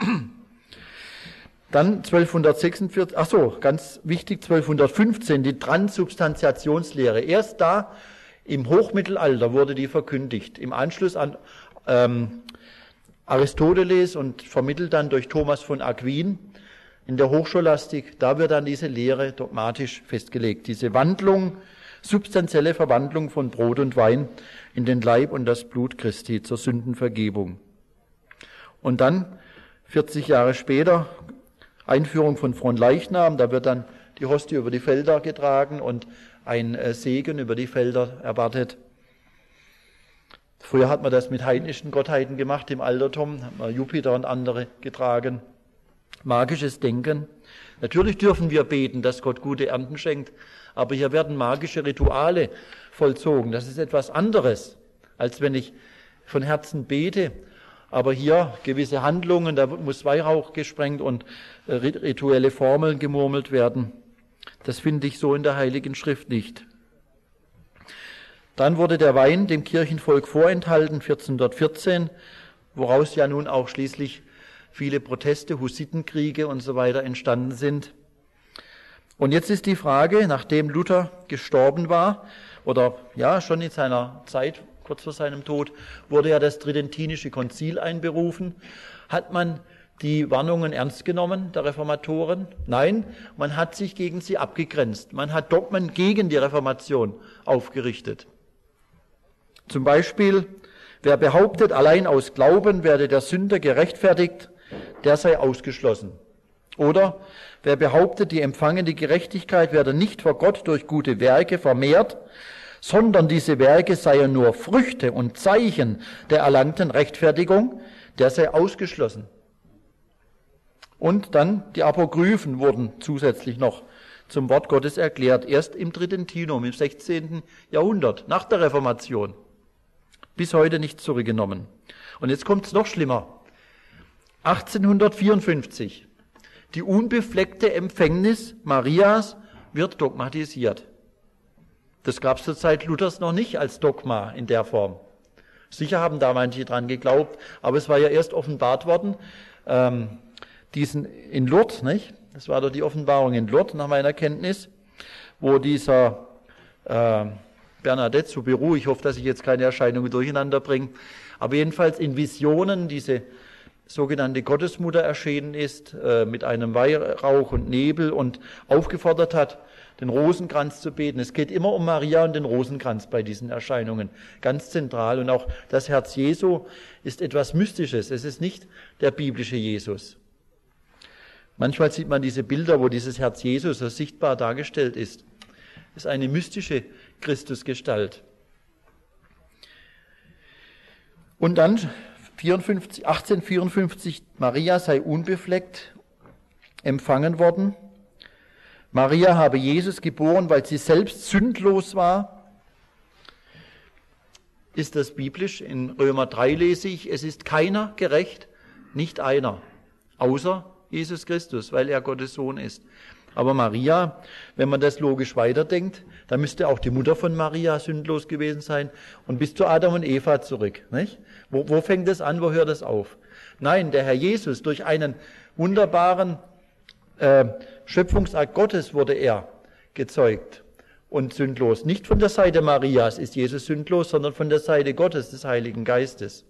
Dann 1246, ganz wichtig, 1215, die Transubstantiationslehre. Erst da im Hochmittelalter wurde die verkündigt. Im Anschluss an Aristoteles und vermittelt dann durch Thomas von Aquin in der Hochscholastik, da wird dann diese Lehre dogmatisch festgelegt. Diese Wandlung, substanzielle Verwandlung von Brot und Wein in den Leib und das Blut Christi zur Sündenvergebung. Und dann, 40 Jahre später, Einführung von Fronleichnam, da wird dann die Hostie über die Felder getragen und ein Segen über die Felder erwartet. Früher hat man das mit heidnischen Gottheiten gemacht, im Altertum, hat man Jupiter und andere getragen. Magisches Denken. Natürlich dürfen wir beten, dass Gott gute Ernten schenkt, aber hier werden magische Rituale vollzogen. Das ist etwas anderes, als wenn ich von Herzen bete. Aber hier gewisse Handlungen, da muss Weihrauch gesprengt und rituelle Formeln gemurmelt werden. Das finde ich so in der Heiligen Schrift nicht. Dann wurde der Wein dem Kirchenvolk vorenthalten, 1414, woraus ja nun auch schließlich viele Proteste, Hussitenkriege und so weiter entstanden sind. Und jetzt ist die Frage, nachdem Luther gestorben war, oder ja, schon in seiner Zeit, kurz vor seinem Tod, wurde ja das Tridentinische Konzil einberufen. Hat man die Warnungen ernst genommen, der Reformatoren? Nein, man hat sich gegen sie abgegrenzt. Man hat Dogmen gegen die Reformation aufgerichtet. Zum Beispiel, wer behauptet, allein aus Glauben werde der Sünder gerechtfertigt, der sei ausgeschlossen. Oder wer behauptet, die empfangene Gerechtigkeit werde nicht vor Gott durch gute Werke vermehrt, sondern diese Werke seien nur Früchte und Zeichen der erlangten Rechtfertigung, der sei ausgeschlossen. Und dann die Apokryphen wurden zusätzlich noch zum Wort Gottes erklärt, erst im Tridentinum im 16. Jahrhundert, nach der Reformation. Bis heute nicht zurückgenommen. Und jetzt kommt es noch schlimmer. 1854. Die unbefleckte Empfängnis Marias wird dogmatisiert. Das gab es zur Zeit Luthers noch nicht als Dogma in der Form. Sicher haben da manche dran geglaubt, aber es war ja erst offenbart worden, in Lourdes, nicht? Das war doch die Offenbarung in Lourdes, nach meiner Kenntnis, wo dieser Bernadette Soubirous, ich hoffe, dass ich jetzt keine Erscheinungen durcheinander bringe, aber jedenfalls in Visionen diese sogenannte Gottesmutter erschienen ist, mit einem Weihrauch und Nebel und aufgefordert hat, den Rosenkranz zu beten. Es geht immer um Maria und den Rosenkranz bei diesen Erscheinungen, ganz zentral. Und auch das Herz Jesu ist etwas Mystisches, es ist nicht der biblische Jesus. Manchmal sieht man diese Bilder, wo dieses Herz Jesu so sichtbar dargestellt ist. Es ist eine mystische Christusgestalt. Und dann 1854, Maria sei unbefleckt empfangen worden. Maria habe Jesus geboren, weil sie selbst sündlos war. Ist das biblisch? In Römer 3 lese ich, es ist keiner gerecht, nicht einer, außer Jesus Christus, weil er Gottes Sohn ist. Aber Maria, wenn man das logisch weiterdenkt, dann müsste auch die Mutter von Maria sündlos gewesen sein und bis zu Adam und Eva zurück. Nicht? Wo fängt das an, wo hört das auf? Nein, der Herr Jesus, durch einen wunderbaren Schöpfungsakt Gottes wurde er gezeugt und sündlos. Nicht von der Seite Marias ist Jesus sündlos, sondern von der Seite Gottes, des Heiligen Geistes.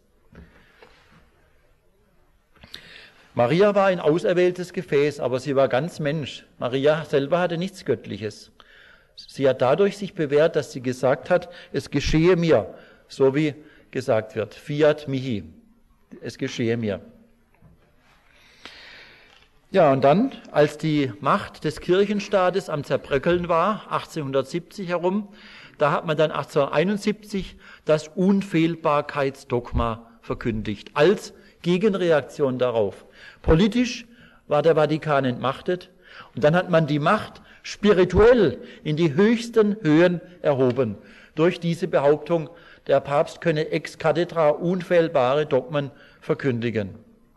Maria war ein auserwähltes Gefäß, aber sie war ganz Mensch. Maria selber hatte nichts Göttliches. Sie hat dadurch sich bewährt, dass sie gesagt hat, es geschehe mir, so wie gesagt wird, fiat mihi, es geschehe mir. Ja, und dann, als die Macht des Kirchenstaates am Zerbröckeln war, 1870 herum, da hat man dann 1871 das Unfehlbarkeitsdogma verkündigt, als Gegenreaktion darauf. Politisch war der Vatikan entmachtet und dann hat man die Macht spirituell in die höchsten Höhen erhoben durch diese Behauptung, der Papst könne ex cathedra unfehlbare Dogmen verkündigen.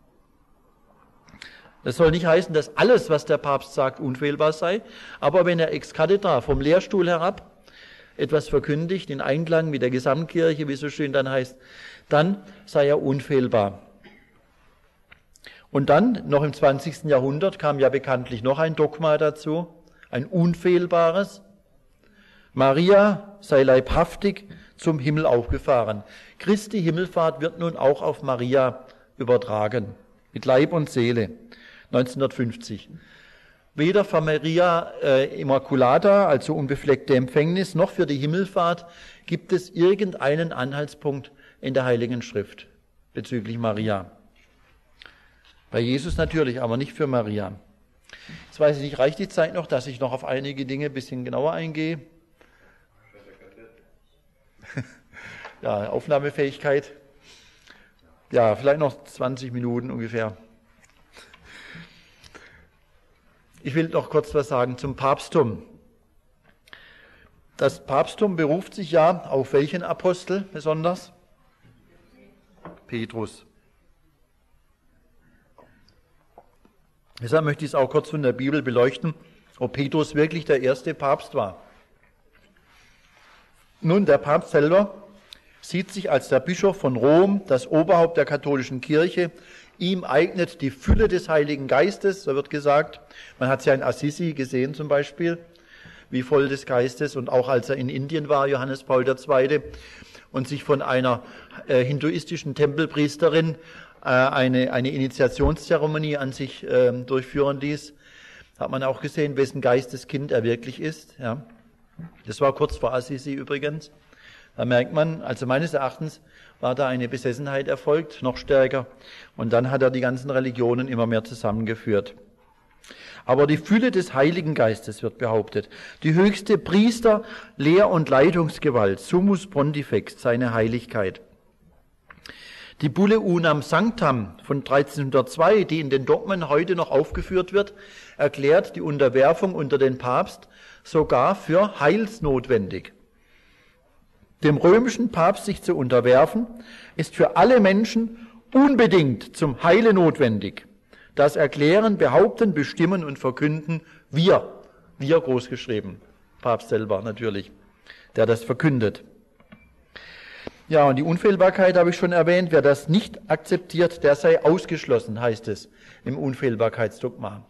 Das soll nicht heißen, dass alles, was der Papst sagt, unfehlbar sei, aber wenn er ex cathedra vom Lehrstuhl herab etwas verkündigt, in Einklang mit der Gesamtkirche, wie es so schön dann heißt, dann sei er unfehlbar. Und dann, noch im 20. Jahrhundert, kam ja bekanntlich noch ein Dogma dazu, ein unfehlbares. Maria sei leibhaftig zum Himmel aufgefahren. Christi Himmelfahrt wird nun auch auf Maria übertragen, mit Leib und Seele, 1950. Weder für Maria Immaculata, also unbefleckte Empfängnis, noch für die Himmelfahrt gibt es irgendeinen Anhaltspunkt in der Heiligen Schrift bezüglich Maria. Bei Jesus natürlich, aber nicht für Maria. Jetzt weiß ich nicht, reicht die Zeit noch, dass ich noch auf einige Dinge ein bisschen genauer eingehe? Ja, Aufnahmefähigkeit. Ja, vielleicht noch 20 Minuten ungefähr. Ich will noch kurz was sagen zum Papsttum. Das Papsttum beruft sich ja auf welchen Apostel besonders? Petrus. Deshalb möchte ich es auch kurz von der Bibel beleuchten, ob Petrus wirklich der erste Papst war. Nun, der Papst selber sieht sich als der Bischof von Rom, das Oberhaupt der katholischen Kirche. Ihm eignet die Fülle des Heiligen Geistes, so wird gesagt. Man hat es ja in Assisi gesehen zum Beispiel, wie voll des Geistes. Und auch als er in Indien war, Johannes Paul II., und sich von einer hinduistischen Tempelpriesterin eine Initiationszeremonie an sich durchführen ließ, hat man auch gesehen, wessen Geisteskind er wirklich ist. Ja. Das war kurz vor Assisi übrigens. Da merkt man, also meines Erachtens war da eine Besessenheit erfolgt, noch stärker. Und dann hat er die ganzen Religionen immer mehr zusammengeführt. Aber die Fülle des Heiligen Geistes wird behauptet. Die höchste Priester-, Lehr- und Leitungsgewalt, Summus Pontifex, seine Heiligkeit. Die Bulle Unam Sanctam von 1302, die in den Dogmen heute noch aufgeführt wird, erklärt die Unterwerfung unter den Papst sogar für heilsnotwendig. Dem römischen Papst sich zu unterwerfen, ist für alle Menschen unbedingt zum Heile notwendig. Das erklären, behaupten, bestimmen und verkünden wir großgeschrieben, Papst selber natürlich, der das verkündet. Ja, und die Unfehlbarkeit habe ich schon erwähnt. Wer das nicht akzeptiert, der sei ausgeschlossen, heißt es im Unfehlbarkeitsdogma.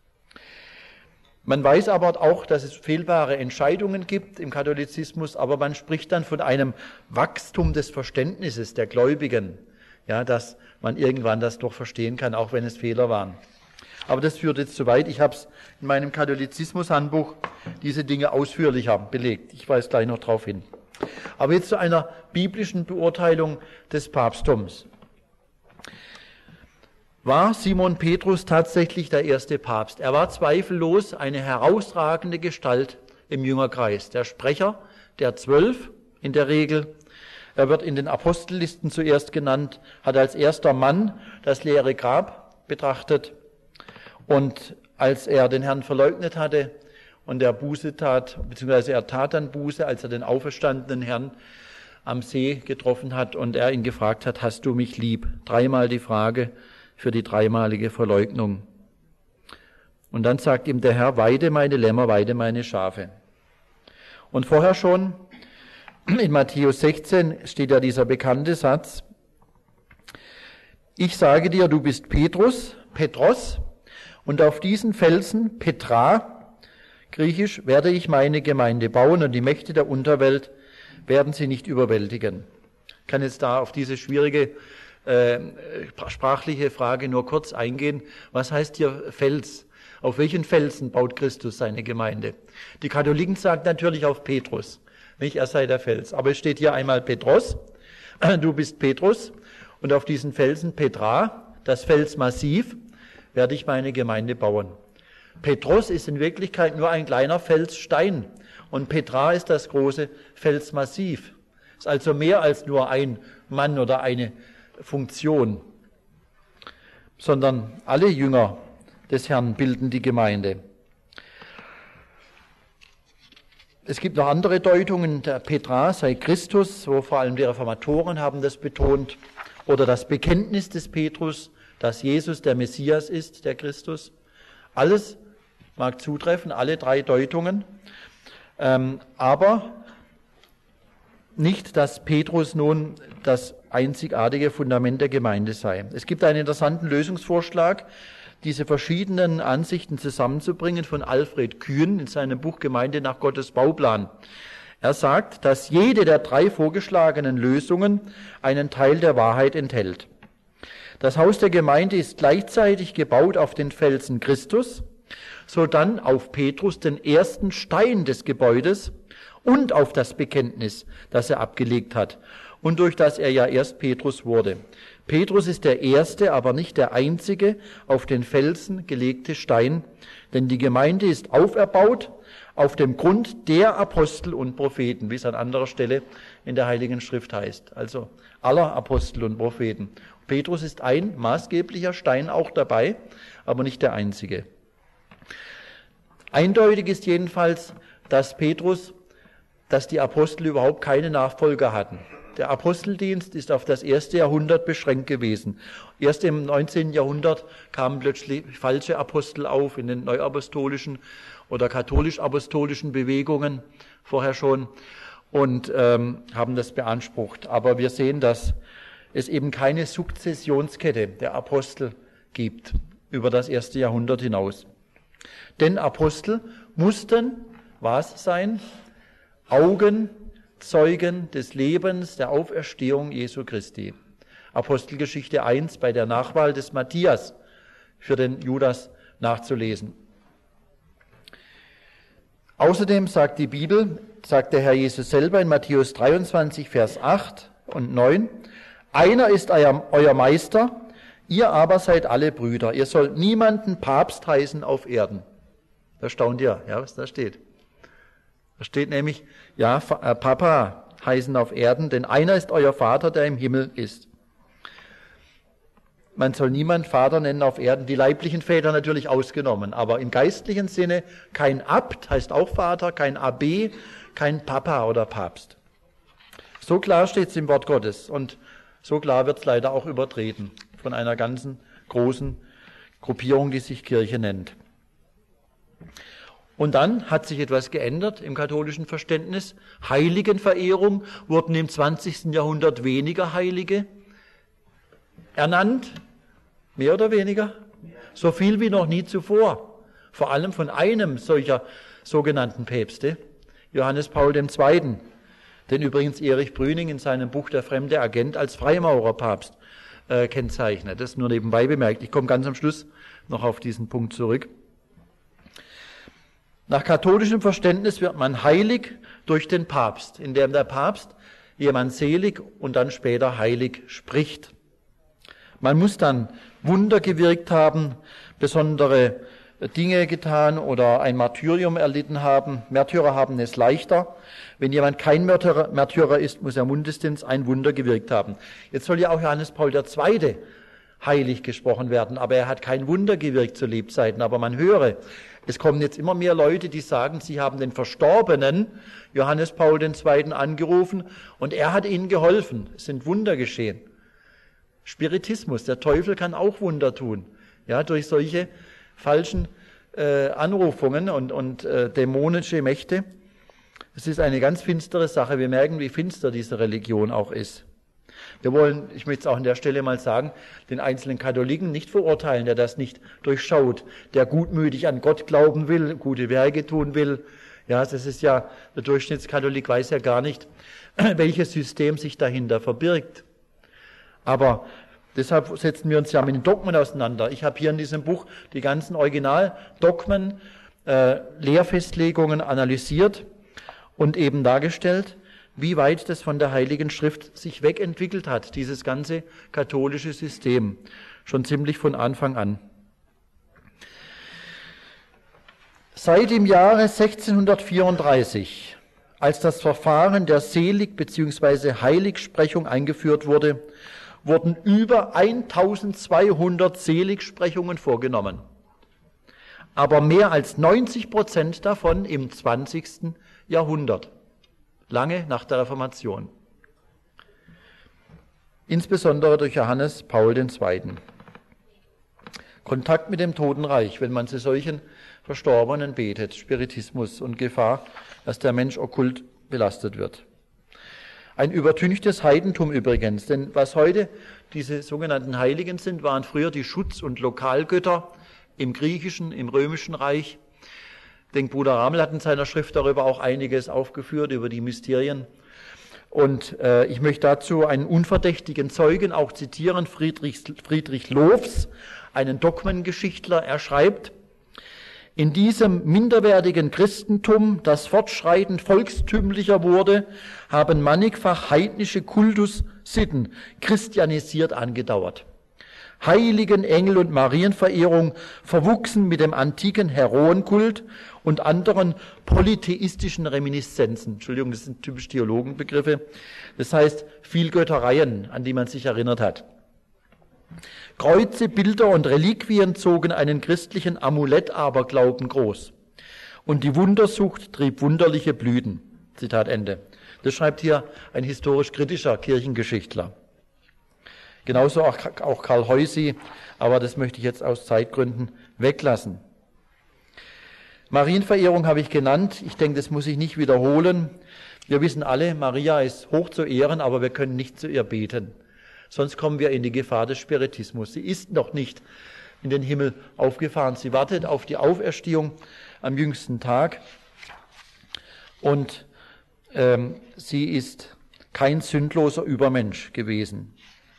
Man weiß aber auch, dass es fehlbare Entscheidungen gibt im Katholizismus, aber man spricht dann von einem Wachstum des Verständnisses der Gläubigen, ja, dass man irgendwann das doch verstehen kann, auch wenn es Fehler waren. Aber das führt jetzt zu weit. Ich habe es in meinem Katholizismus-Handbuch diese Dinge ausführlicher belegt. Ich weise gleich noch darauf hin. Aber jetzt zu einer biblischen Beurteilung des Papsttums. War Simon Petrus tatsächlich der erste Papst? Er war zweifellos eine herausragende Gestalt im Jüngerkreis. Der Sprecher der 12 in der Regel. Er wird in den Apostellisten zuerst genannt, hat als erster Mann das leere Grab betrachtet. Und als er den Herrn verleugnet hatte und er Buße tat, beziehungsweise er tat dann Buße, als er den auferstandenen Herrn am See getroffen hat und er ihn gefragt hat, hast du mich lieb? Dreimal die Frage für die dreimalige Verleugnung. Und dann sagt ihm der Herr, weide meine Lämmer, weide meine Schafe. Und vorher schon, in Matthäus 16 steht ja dieser bekannte Satz, ich sage dir, du bist Petrus, Petros, und auf diesen Felsen, Petra, griechisch, werde ich meine Gemeinde bauen und die Mächte der Unterwelt werden sie nicht überwältigen. Ich kann jetzt da auf diese schwierige sprachliche Frage nur kurz eingehen. Was heißt hier Fels? Auf welchen Felsen baut Christus seine Gemeinde? Die Katholiken sagen natürlich auf Petrus. Nicht, er sei der Fels. Aber es steht hier einmal Petros. Du bist Petrus. Und auf diesen Felsen Petra, das Felsmassiv, werde ich meine Gemeinde bauen. Petros ist in Wirklichkeit nur ein kleiner Felsstein. Und Petra ist das große Felsmassiv. Ist also mehr als nur ein Mann oder eine Funktion, sondern alle Jünger des Herrn bilden die Gemeinde. Es gibt noch andere Deutungen, der Petra sei Christus, wo vor allem die Reformatoren haben das betont, oder das Bekenntnis des Petrus, dass Jesus der Messias ist, der Christus. Alles mag zutreffen, alle drei Deutungen, aber nicht, dass Petrus nun das einzigartige Fundament der Gemeinde sei. Es gibt einen interessanten Lösungsvorschlag, diese verschiedenen Ansichten zusammenzubringen von Alfred Kühn in seinem Buch Gemeinde nach Gottes Bauplan. Er sagt, dass jede der drei vorgeschlagenen Lösungen einen Teil der Wahrheit enthält. Das Haus der Gemeinde ist gleichzeitig gebaut auf den Felsen Christus, sodann auf Petrus, den ersten Stein des Gebäudes, und auf das Bekenntnis, das er abgelegt hat und durch das er ja erst Petrus wurde. Petrus ist der erste, aber nicht der einzige auf den Felsen gelegte Stein, denn die Gemeinde ist auferbaut auf dem Grund der Apostel und Propheten, wie es an anderer Stelle in der Heiligen Schrift heißt, also aller Apostel und Propheten. Petrus ist ein maßgeblicher Stein auch dabei, aber nicht der einzige. Eindeutig ist jedenfalls, dass die Apostel überhaupt keine Nachfolger hatten. Der Aposteldienst ist auf das erste Jahrhundert beschränkt gewesen. Erst im 19. Jahrhundert kamen plötzlich falsche Apostel auf in den neuapostolischen oder katholisch-apostolischen Bewegungen vorher schon und haben das beansprucht. Aber wir sehen, dass es eben keine Sukzessionskette der Apostel gibt über das erste Jahrhundert hinaus. Denn Apostel mussten was sein? Augenzeugen des Lebens, der Auferstehung Jesu Christi. Apostelgeschichte 1 bei der Nachwahl des Matthias für den Judas nachzulesen. Außerdem sagt die Bibel, sagt der Herr Jesus selber in Matthäus 23, Vers 8 und 9, einer ist euer Meister, ihr aber seid alle Brüder. Ihr sollt niemanden Papst heißen auf Erden. Da staunt ihr, ja, was da steht. Da steht nämlich, ja, Papa heißen auf Erden, denn einer ist euer Vater, der im Himmel ist. Man soll niemand Vater nennen auf Erden, die leiblichen Väter natürlich ausgenommen, aber im geistlichen Sinne kein Abt heißt auch Vater, kein Abbé, kein Papa oder Papst. So klar steht es im Wort Gottes und so klar wird es leider auch übertreten von einer ganzen großen Gruppierung, die sich Kirche nennt. Und dann hat sich etwas geändert im katholischen Verständnis. Heiligenverehrung, wurden im 20. Jahrhundert weniger Heilige ernannt, mehr oder weniger, so viel wie noch nie zuvor. Vor allem von einem solcher sogenannten Päpste, Johannes Paul II., den übrigens Erich Brüning in seinem Buch Der fremde Agent als Freimaurerpapst kennzeichnet. Das nur nebenbei bemerkt. Ich komme ganz am Schluss noch auf diesen Punkt zurück. Nach katholischem Verständnis wird man heilig durch den Papst, indem der Papst jemand selig und dann später heilig spricht. Man muss dann Wunder gewirkt haben, besondere Dinge getan oder ein Martyrium erlitten haben. Märtyrer haben es leichter. Wenn jemand kein Märtyrer ist, muss er mindestens ein Wunder gewirkt haben. Jetzt soll ja auch Johannes Paul II. Heilig gesprochen werden, aber er hat kein Wunder gewirkt zu Lebzeiten. Aber man höre, es kommen jetzt immer mehr Leute, die sagen, sie haben den verstorbenen Johannes Paul II. Angerufen und er hat ihnen geholfen. Es sind Wunder geschehen. Spiritismus, der Teufel kann auch Wunder tun, ja, durch solche falschen Anrufungen und dämonische Mächte. Es ist eine ganz finstere Sache. Wir merken, wie finster diese Religion auch ist. Wir wollen, ich möchte es auch an der Stelle mal sagen, den einzelnen Katholiken nicht verurteilen, der das nicht durchschaut, der gutmütig an Gott glauben will, gute Werke tun will. Ja, das ist ja, der Durchschnittskatholik weiß ja gar nicht, welches System sich dahinter verbirgt. Aber Deshalb setzen wir uns ja mit den Dogmen auseinander. Ich habe hier in diesem Buch die ganzen Originaldogmen, Lehrfestlegungen analysiert und eben dargestellt, wie weit das von der Heiligen Schrift sich wegentwickelt hat, dieses ganze katholische System, schon ziemlich von Anfang an. Seit dem Jahre 1634, als das Verfahren der Selig- bzw. Heiligsprechung eingeführt wurde, wurden über 1200 Seligsprechungen vorgenommen. Aber mehr als 90% davon im 20. Jahrhundert, lange nach der Reformation. Insbesondere durch Johannes Paul II. Kontakt mit dem Totenreich, wenn man zu solchen Verstorbenen betet, Spiritismus und Gefahr, dass der Mensch okkult belastet wird. Ein übertünchtes Heidentum übrigens, denn was heute diese sogenannten Heiligen sind, waren früher die Schutz- und Lokalgötter im Griechischen, im Römischen Reich. Ich denke, Bruder Ramel hat in seiner Schrift darüber auch einiges aufgeführt, über die Mysterien. Und ich möchte dazu einen unverdächtigen Zeugen auch zitieren, Friedrich Lohfs, einen Dogmengeschichtler. Er schreibt: In diesem minderwertigen Christentum, das fortschreitend volkstümlicher wurde, haben mannigfach heidnische Kultussitten christianisiert angedauert. Heiligen, Engel- und Marienverehrung verwuchsen mit dem antiken Heroenkult und anderen polytheistischen Reminiszenzen. Entschuldigung, das sind typisch Theologenbegriffe. Das heißt, viel Göttereien, an die man sich erinnert hat. Kreuze, Bilder und Reliquien zogen einen christlichen Amulett-Aberglauben groß. Und die Wundersucht trieb wunderliche Blüten. Zitat Ende. Das schreibt hier ein historisch kritischer Kirchengeschichtler. Genauso auch Karl Heusi, aber das möchte ich jetzt aus Zeitgründen weglassen. Marienverehrung habe ich genannt. Ich denke, das muss ich nicht wiederholen. Wir wissen alle, Maria ist hoch zu ehren, aber wir können nicht zu ihr beten. Sonst kommen wir in die Gefahr des Spiritismus. Sie ist noch nicht in den Himmel aufgefahren. Sie wartet auf die Auferstehung am jüngsten Tag. Und sie ist kein sündloser Übermensch gewesen.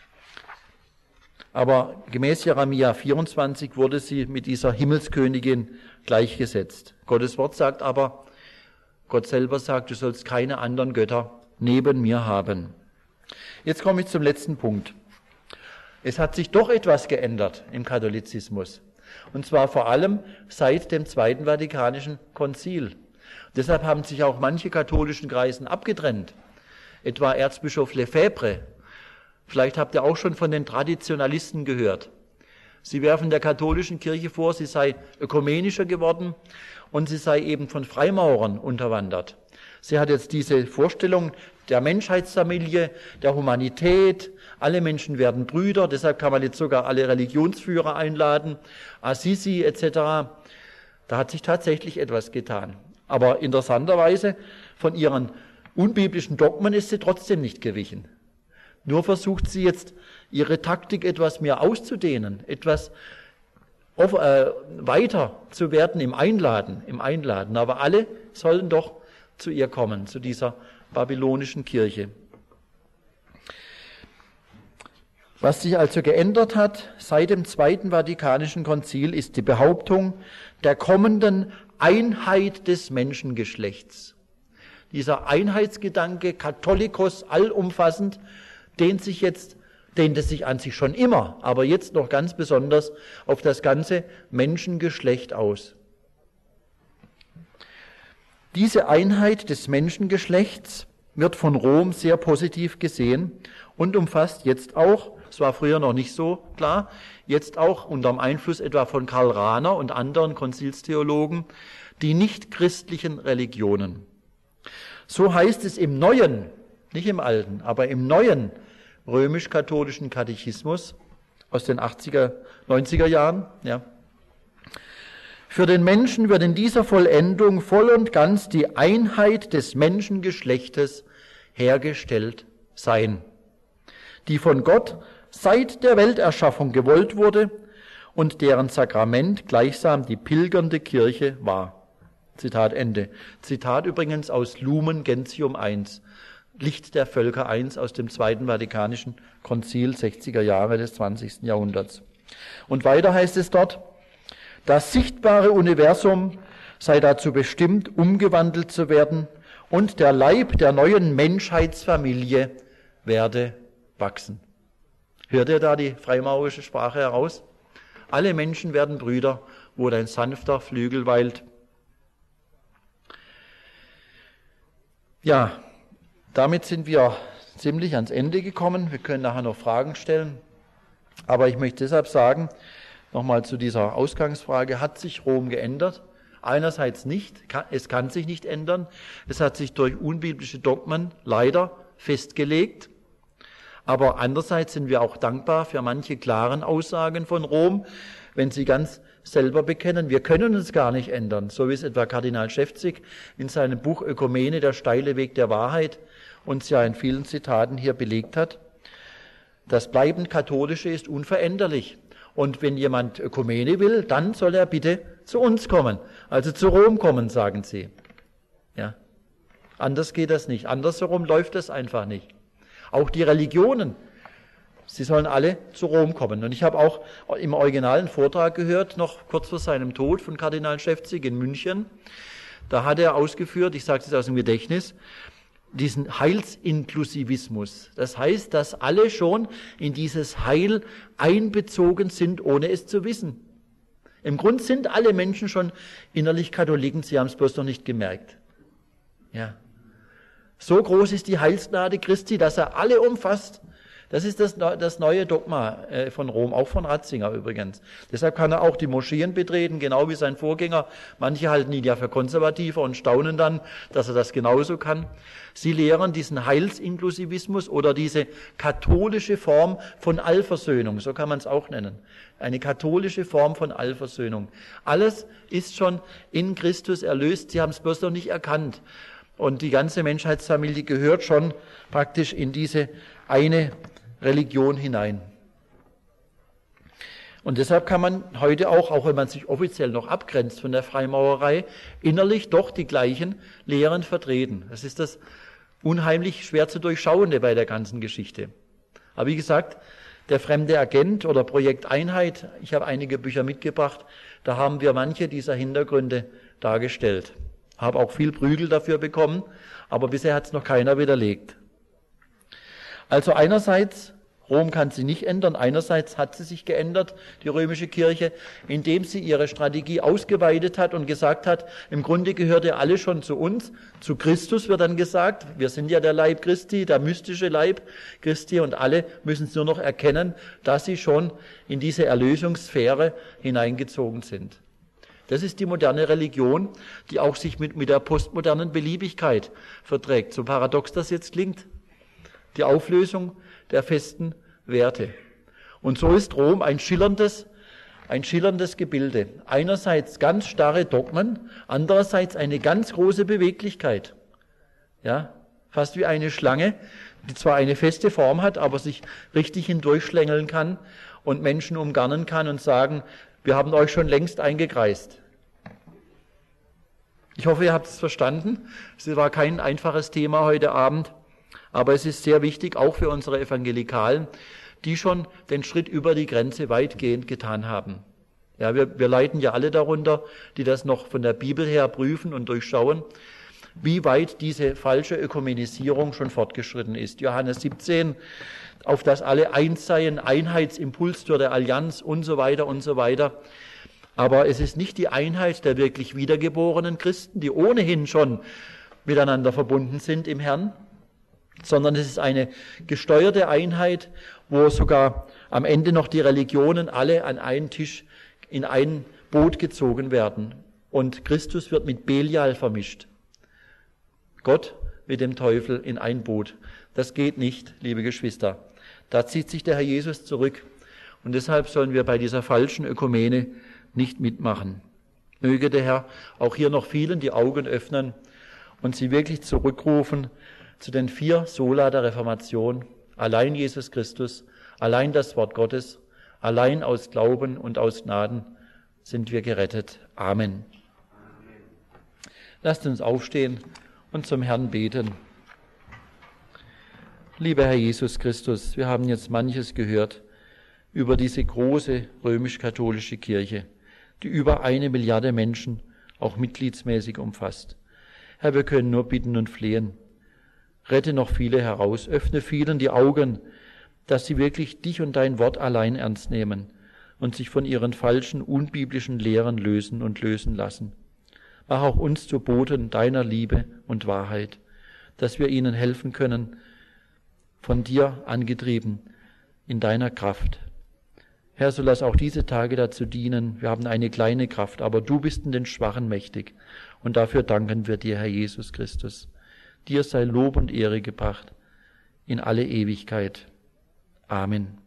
Aber gemäß Jeremia 24 wurde sie mit dieser Himmelskönigin gleichgesetzt. Gottes Wort sagt aber, Gott selber sagt, du sollst keine anderen Götter neben mir haben. Jetzt komme ich zum letzten Punkt. Es hat sich doch etwas geändert im Katholizismus. Und zwar vor allem seit dem Zweiten Vatikanischen Konzil. Deshalb haben sich auch manche katholischen Kreisen abgetrennt. Etwa Erzbischof Lefebvre. Vielleicht habt ihr auch schon von den Traditionalisten gehört. Sie werfen der katholischen Kirche vor, sie sei ökumenischer geworden und sie sei eben von Freimaurern unterwandert. Sie hat jetzt diese Vorstellung der Menschheitsfamilie, der Humanität, alle Menschen werden Brüder, deshalb kann man jetzt sogar alle Religionsführer einladen, Assisi etc. Da hat sich tatsächlich etwas getan. Aber interessanterweise, von ihren unbiblischen Dogmen ist sie trotzdem nicht gewichen. Nur versucht sie jetzt, ihre Taktik etwas mehr auszudehnen, etwas weiter zu werden im Einladen. Aber alle sollen doch zu ihr kommen, zu dieser babylonischen Kirche. Was sich also geändert hat seit dem Zweiten Vatikanischen Konzil, ist die Behauptung der kommenden Einheit des Menschengeschlechts. Dieser Einheitsgedanke, Katholikos, allumfassend, dehnt es sich an sich schon immer, aber jetzt noch ganz besonders auf das ganze Menschengeschlecht aus. Diese Einheit des Menschengeschlechts wird von Rom sehr positiv gesehen und umfasst jetzt auch, es war früher noch nicht so klar, jetzt auch unter dem Einfluss etwa von Karl Rahner und anderen Konzilstheologen, die nichtchristlichen Religionen. So heißt es im neuen, nicht im alten, aber im neuen römisch-katholischen Katechismus aus den 80er, 90er Jahren. Ja. Für den Menschen wird in dieser Vollendung voll und ganz die Einheit des Menschengeschlechtes hergestellt sein, die von Gott seit der Welterschaffung gewollt wurde und deren Sakrament gleichsam die pilgernde Kirche war. Zitat Ende. Zitat übrigens aus Lumen Gentium 1. Licht der Völker I aus dem Zweiten Vatikanischen Konzil 60er Jahre des 20. Jahrhunderts. Und weiter heißt es dort, das sichtbare Universum sei dazu bestimmt, umgewandelt zu werden und der Leib der neuen Menschheitsfamilie werde wachsen. Hört ihr da die freimaurische Sprache heraus? Alle Menschen werden Brüder, wo dein sanfter Flügel weilt. Ja, damit sind wir ziemlich ans Ende gekommen. Wir können nachher noch Fragen stellen. Aber ich möchte deshalb sagen, nochmal zu dieser Ausgangsfrage, hat sich Rom geändert? Einerseits nicht, es kann sich nicht ändern. Es hat sich durch unbiblische Dogmen leider festgelegt. Aber andererseits sind wir auch dankbar für manche klaren Aussagen von Rom, wenn sie ganz selber bekennen, wir können uns gar nicht ändern, so wie es etwa Kardinal Schäfzig in seinem Buch Ökumene, der steile Weg der Wahrheit, uns ja in vielen Zitaten hier belegt hat. Das bleibend Katholische ist unveränderlich. Und wenn jemand Ökumene will, dann soll er bitte zu uns kommen, also zu Rom kommen, sagen sie. Ja. Anders geht das nicht. Andersherum läuft das einfach nicht. Auch die Religionen, sie sollen alle zu Rom kommen. Und ich habe auch im originalen Vortrag gehört, noch kurz vor seinem Tod von Kardinal Schäfzig in München, da hat er ausgeführt, ich sage es aus dem Gedächtnis, diesen Heilsinklusivismus. Das heißt, dass alle schon in dieses Heil einbezogen sind, ohne es zu wissen. Im Grund sind alle Menschen schon innerlich Katholiken, sie haben es bloß noch nicht gemerkt. Ja. So groß ist die Heilsgnade Christi, dass er alle umfasst. Das ist das neue Dogma von Rom, auch von Ratzinger übrigens. Deshalb kann er auch die Moscheen betreten, genau wie sein Vorgänger. Manche halten ihn ja für konservativer und staunen dann, dass er das genauso kann. Sie lehren diesen Heilsinklusivismus oder diese katholische Form von Allversöhnung, so kann man es auch nennen. Eine katholische Form von Allversöhnung. Alles ist schon in Christus erlöst, sie haben es bloß noch nicht erkannt. Und die ganze Menschheitsfamilie gehört schon praktisch in diese eine Religion hinein. Und deshalb kann man heute auch wenn man sich offiziell noch abgrenzt von der Freimaurerei, innerlich doch die gleichen Lehren vertreten. Das ist das unheimlich schwer zu durchschauende bei der ganzen Geschichte. Aber wie gesagt, der fremde Agent oder Projekt Einheit, ich habe einige Bücher mitgebracht, da haben wir manche dieser Hintergründe dargestellt. Habe auch viel Prügel dafür bekommen, aber bisher hat es noch keiner widerlegt. Also einerseits, Rom kann sie nicht ändern, einerseits hat sie sich geändert, die römische Kirche, indem sie ihre Strategie ausgeweitet hat und gesagt hat, im Grunde gehört ja alle schon zu uns, zu Christus wird dann gesagt, wir sind ja der Leib Christi, der mystische Leib Christi und alle müssen es nur noch erkennen, dass sie schon in diese Erlösungssphäre hineingezogen sind. Das ist die moderne Religion, die auch sich mit der postmodernen Beliebigkeit verträgt, so paradox das jetzt klingt. Die Auflösung der festen Werte. Und so ist Rom ein schillerndes Gebilde. Einerseits ganz starre Dogmen, andererseits eine ganz große Beweglichkeit. Ja, fast wie eine Schlange, die zwar eine feste Form hat, aber sich richtig hindurchschlängeln kann und Menschen umgarnen kann und sagen, wir haben euch schon längst eingekreist. Ich hoffe, ihr habt es verstanden. Es war kein einfaches Thema heute Abend. Aber es ist sehr wichtig, auch für unsere Evangelikalen, die schon den Schritt über die Grenze weitgehend getan haben. Ja, wir leiden ja alle darunter, die das noch von der Bibel her prüfen und durchschauen, wie weit diese falsche Ökumenisierung schon fortgeschritten ist. Johannes 17, auf das alle eins seien, Einheitsimpulstor der Allianz und so weiter und so weiter. Aber es ist nicht die Einheit der wirklich wiedergeborenen Christen, die ohnehin schon miteinander verbunden sind im Herrn, sondern es ist eine gesteuerte Einheit, wo sogar am Ende noch die Religionen alle an einen Tisch in ein Boot gezogen werden. Und Christus wird mit Belial vermischt. Gott mit dem Teufel in ein Boot. Das geht nicht, liebe Geschwister. Da zieht sich der Herr Jesus zurück. Und deshalb sollen wir bei dieser falschen Ökumene nicht mitmachen. Möge der Herr auch hier noch vielen die Augen öffnen und sie wirklich zurückrufen zu den 4 Sola der Reformation, allein Jesus Christus, allein das Wort Gottes, allein aus Glauben und aus Gnaden sind wir gerettet. Amen. Lasst uns aufstehen und zum Herrn beten. Lieber Herr Jesus Christus, wir haben jetzt manches gehört über diese große römisch-katholische Kirche, die über 1 Milliarde Menschen auch mitgliedsmäßig umfasst. Herr, wir können nur bitten und flehen. Rette noch viele heraus, öffne vielen die Augen, dass sie wirklich dich und dein Wort allein ernst nehmen und sich von ihren falschen, unbiblischen Lehren lösen und lösen lassen. Mach auch uns zu Boten deiner Liebe und Wahrheit, dass wir ihnen helfen können, von dir angetrieben, in deiner Kraft. Herr, so lass auch diese Tage dazu dienen. Wir haben eine kleine Kraft, aber du bist in den Schwachen mächtig. Und dafür danken wir dir, Herr Jesus Christus. Dir sei Lob und Ehre gebracht in alle Ewigkeit. Amen.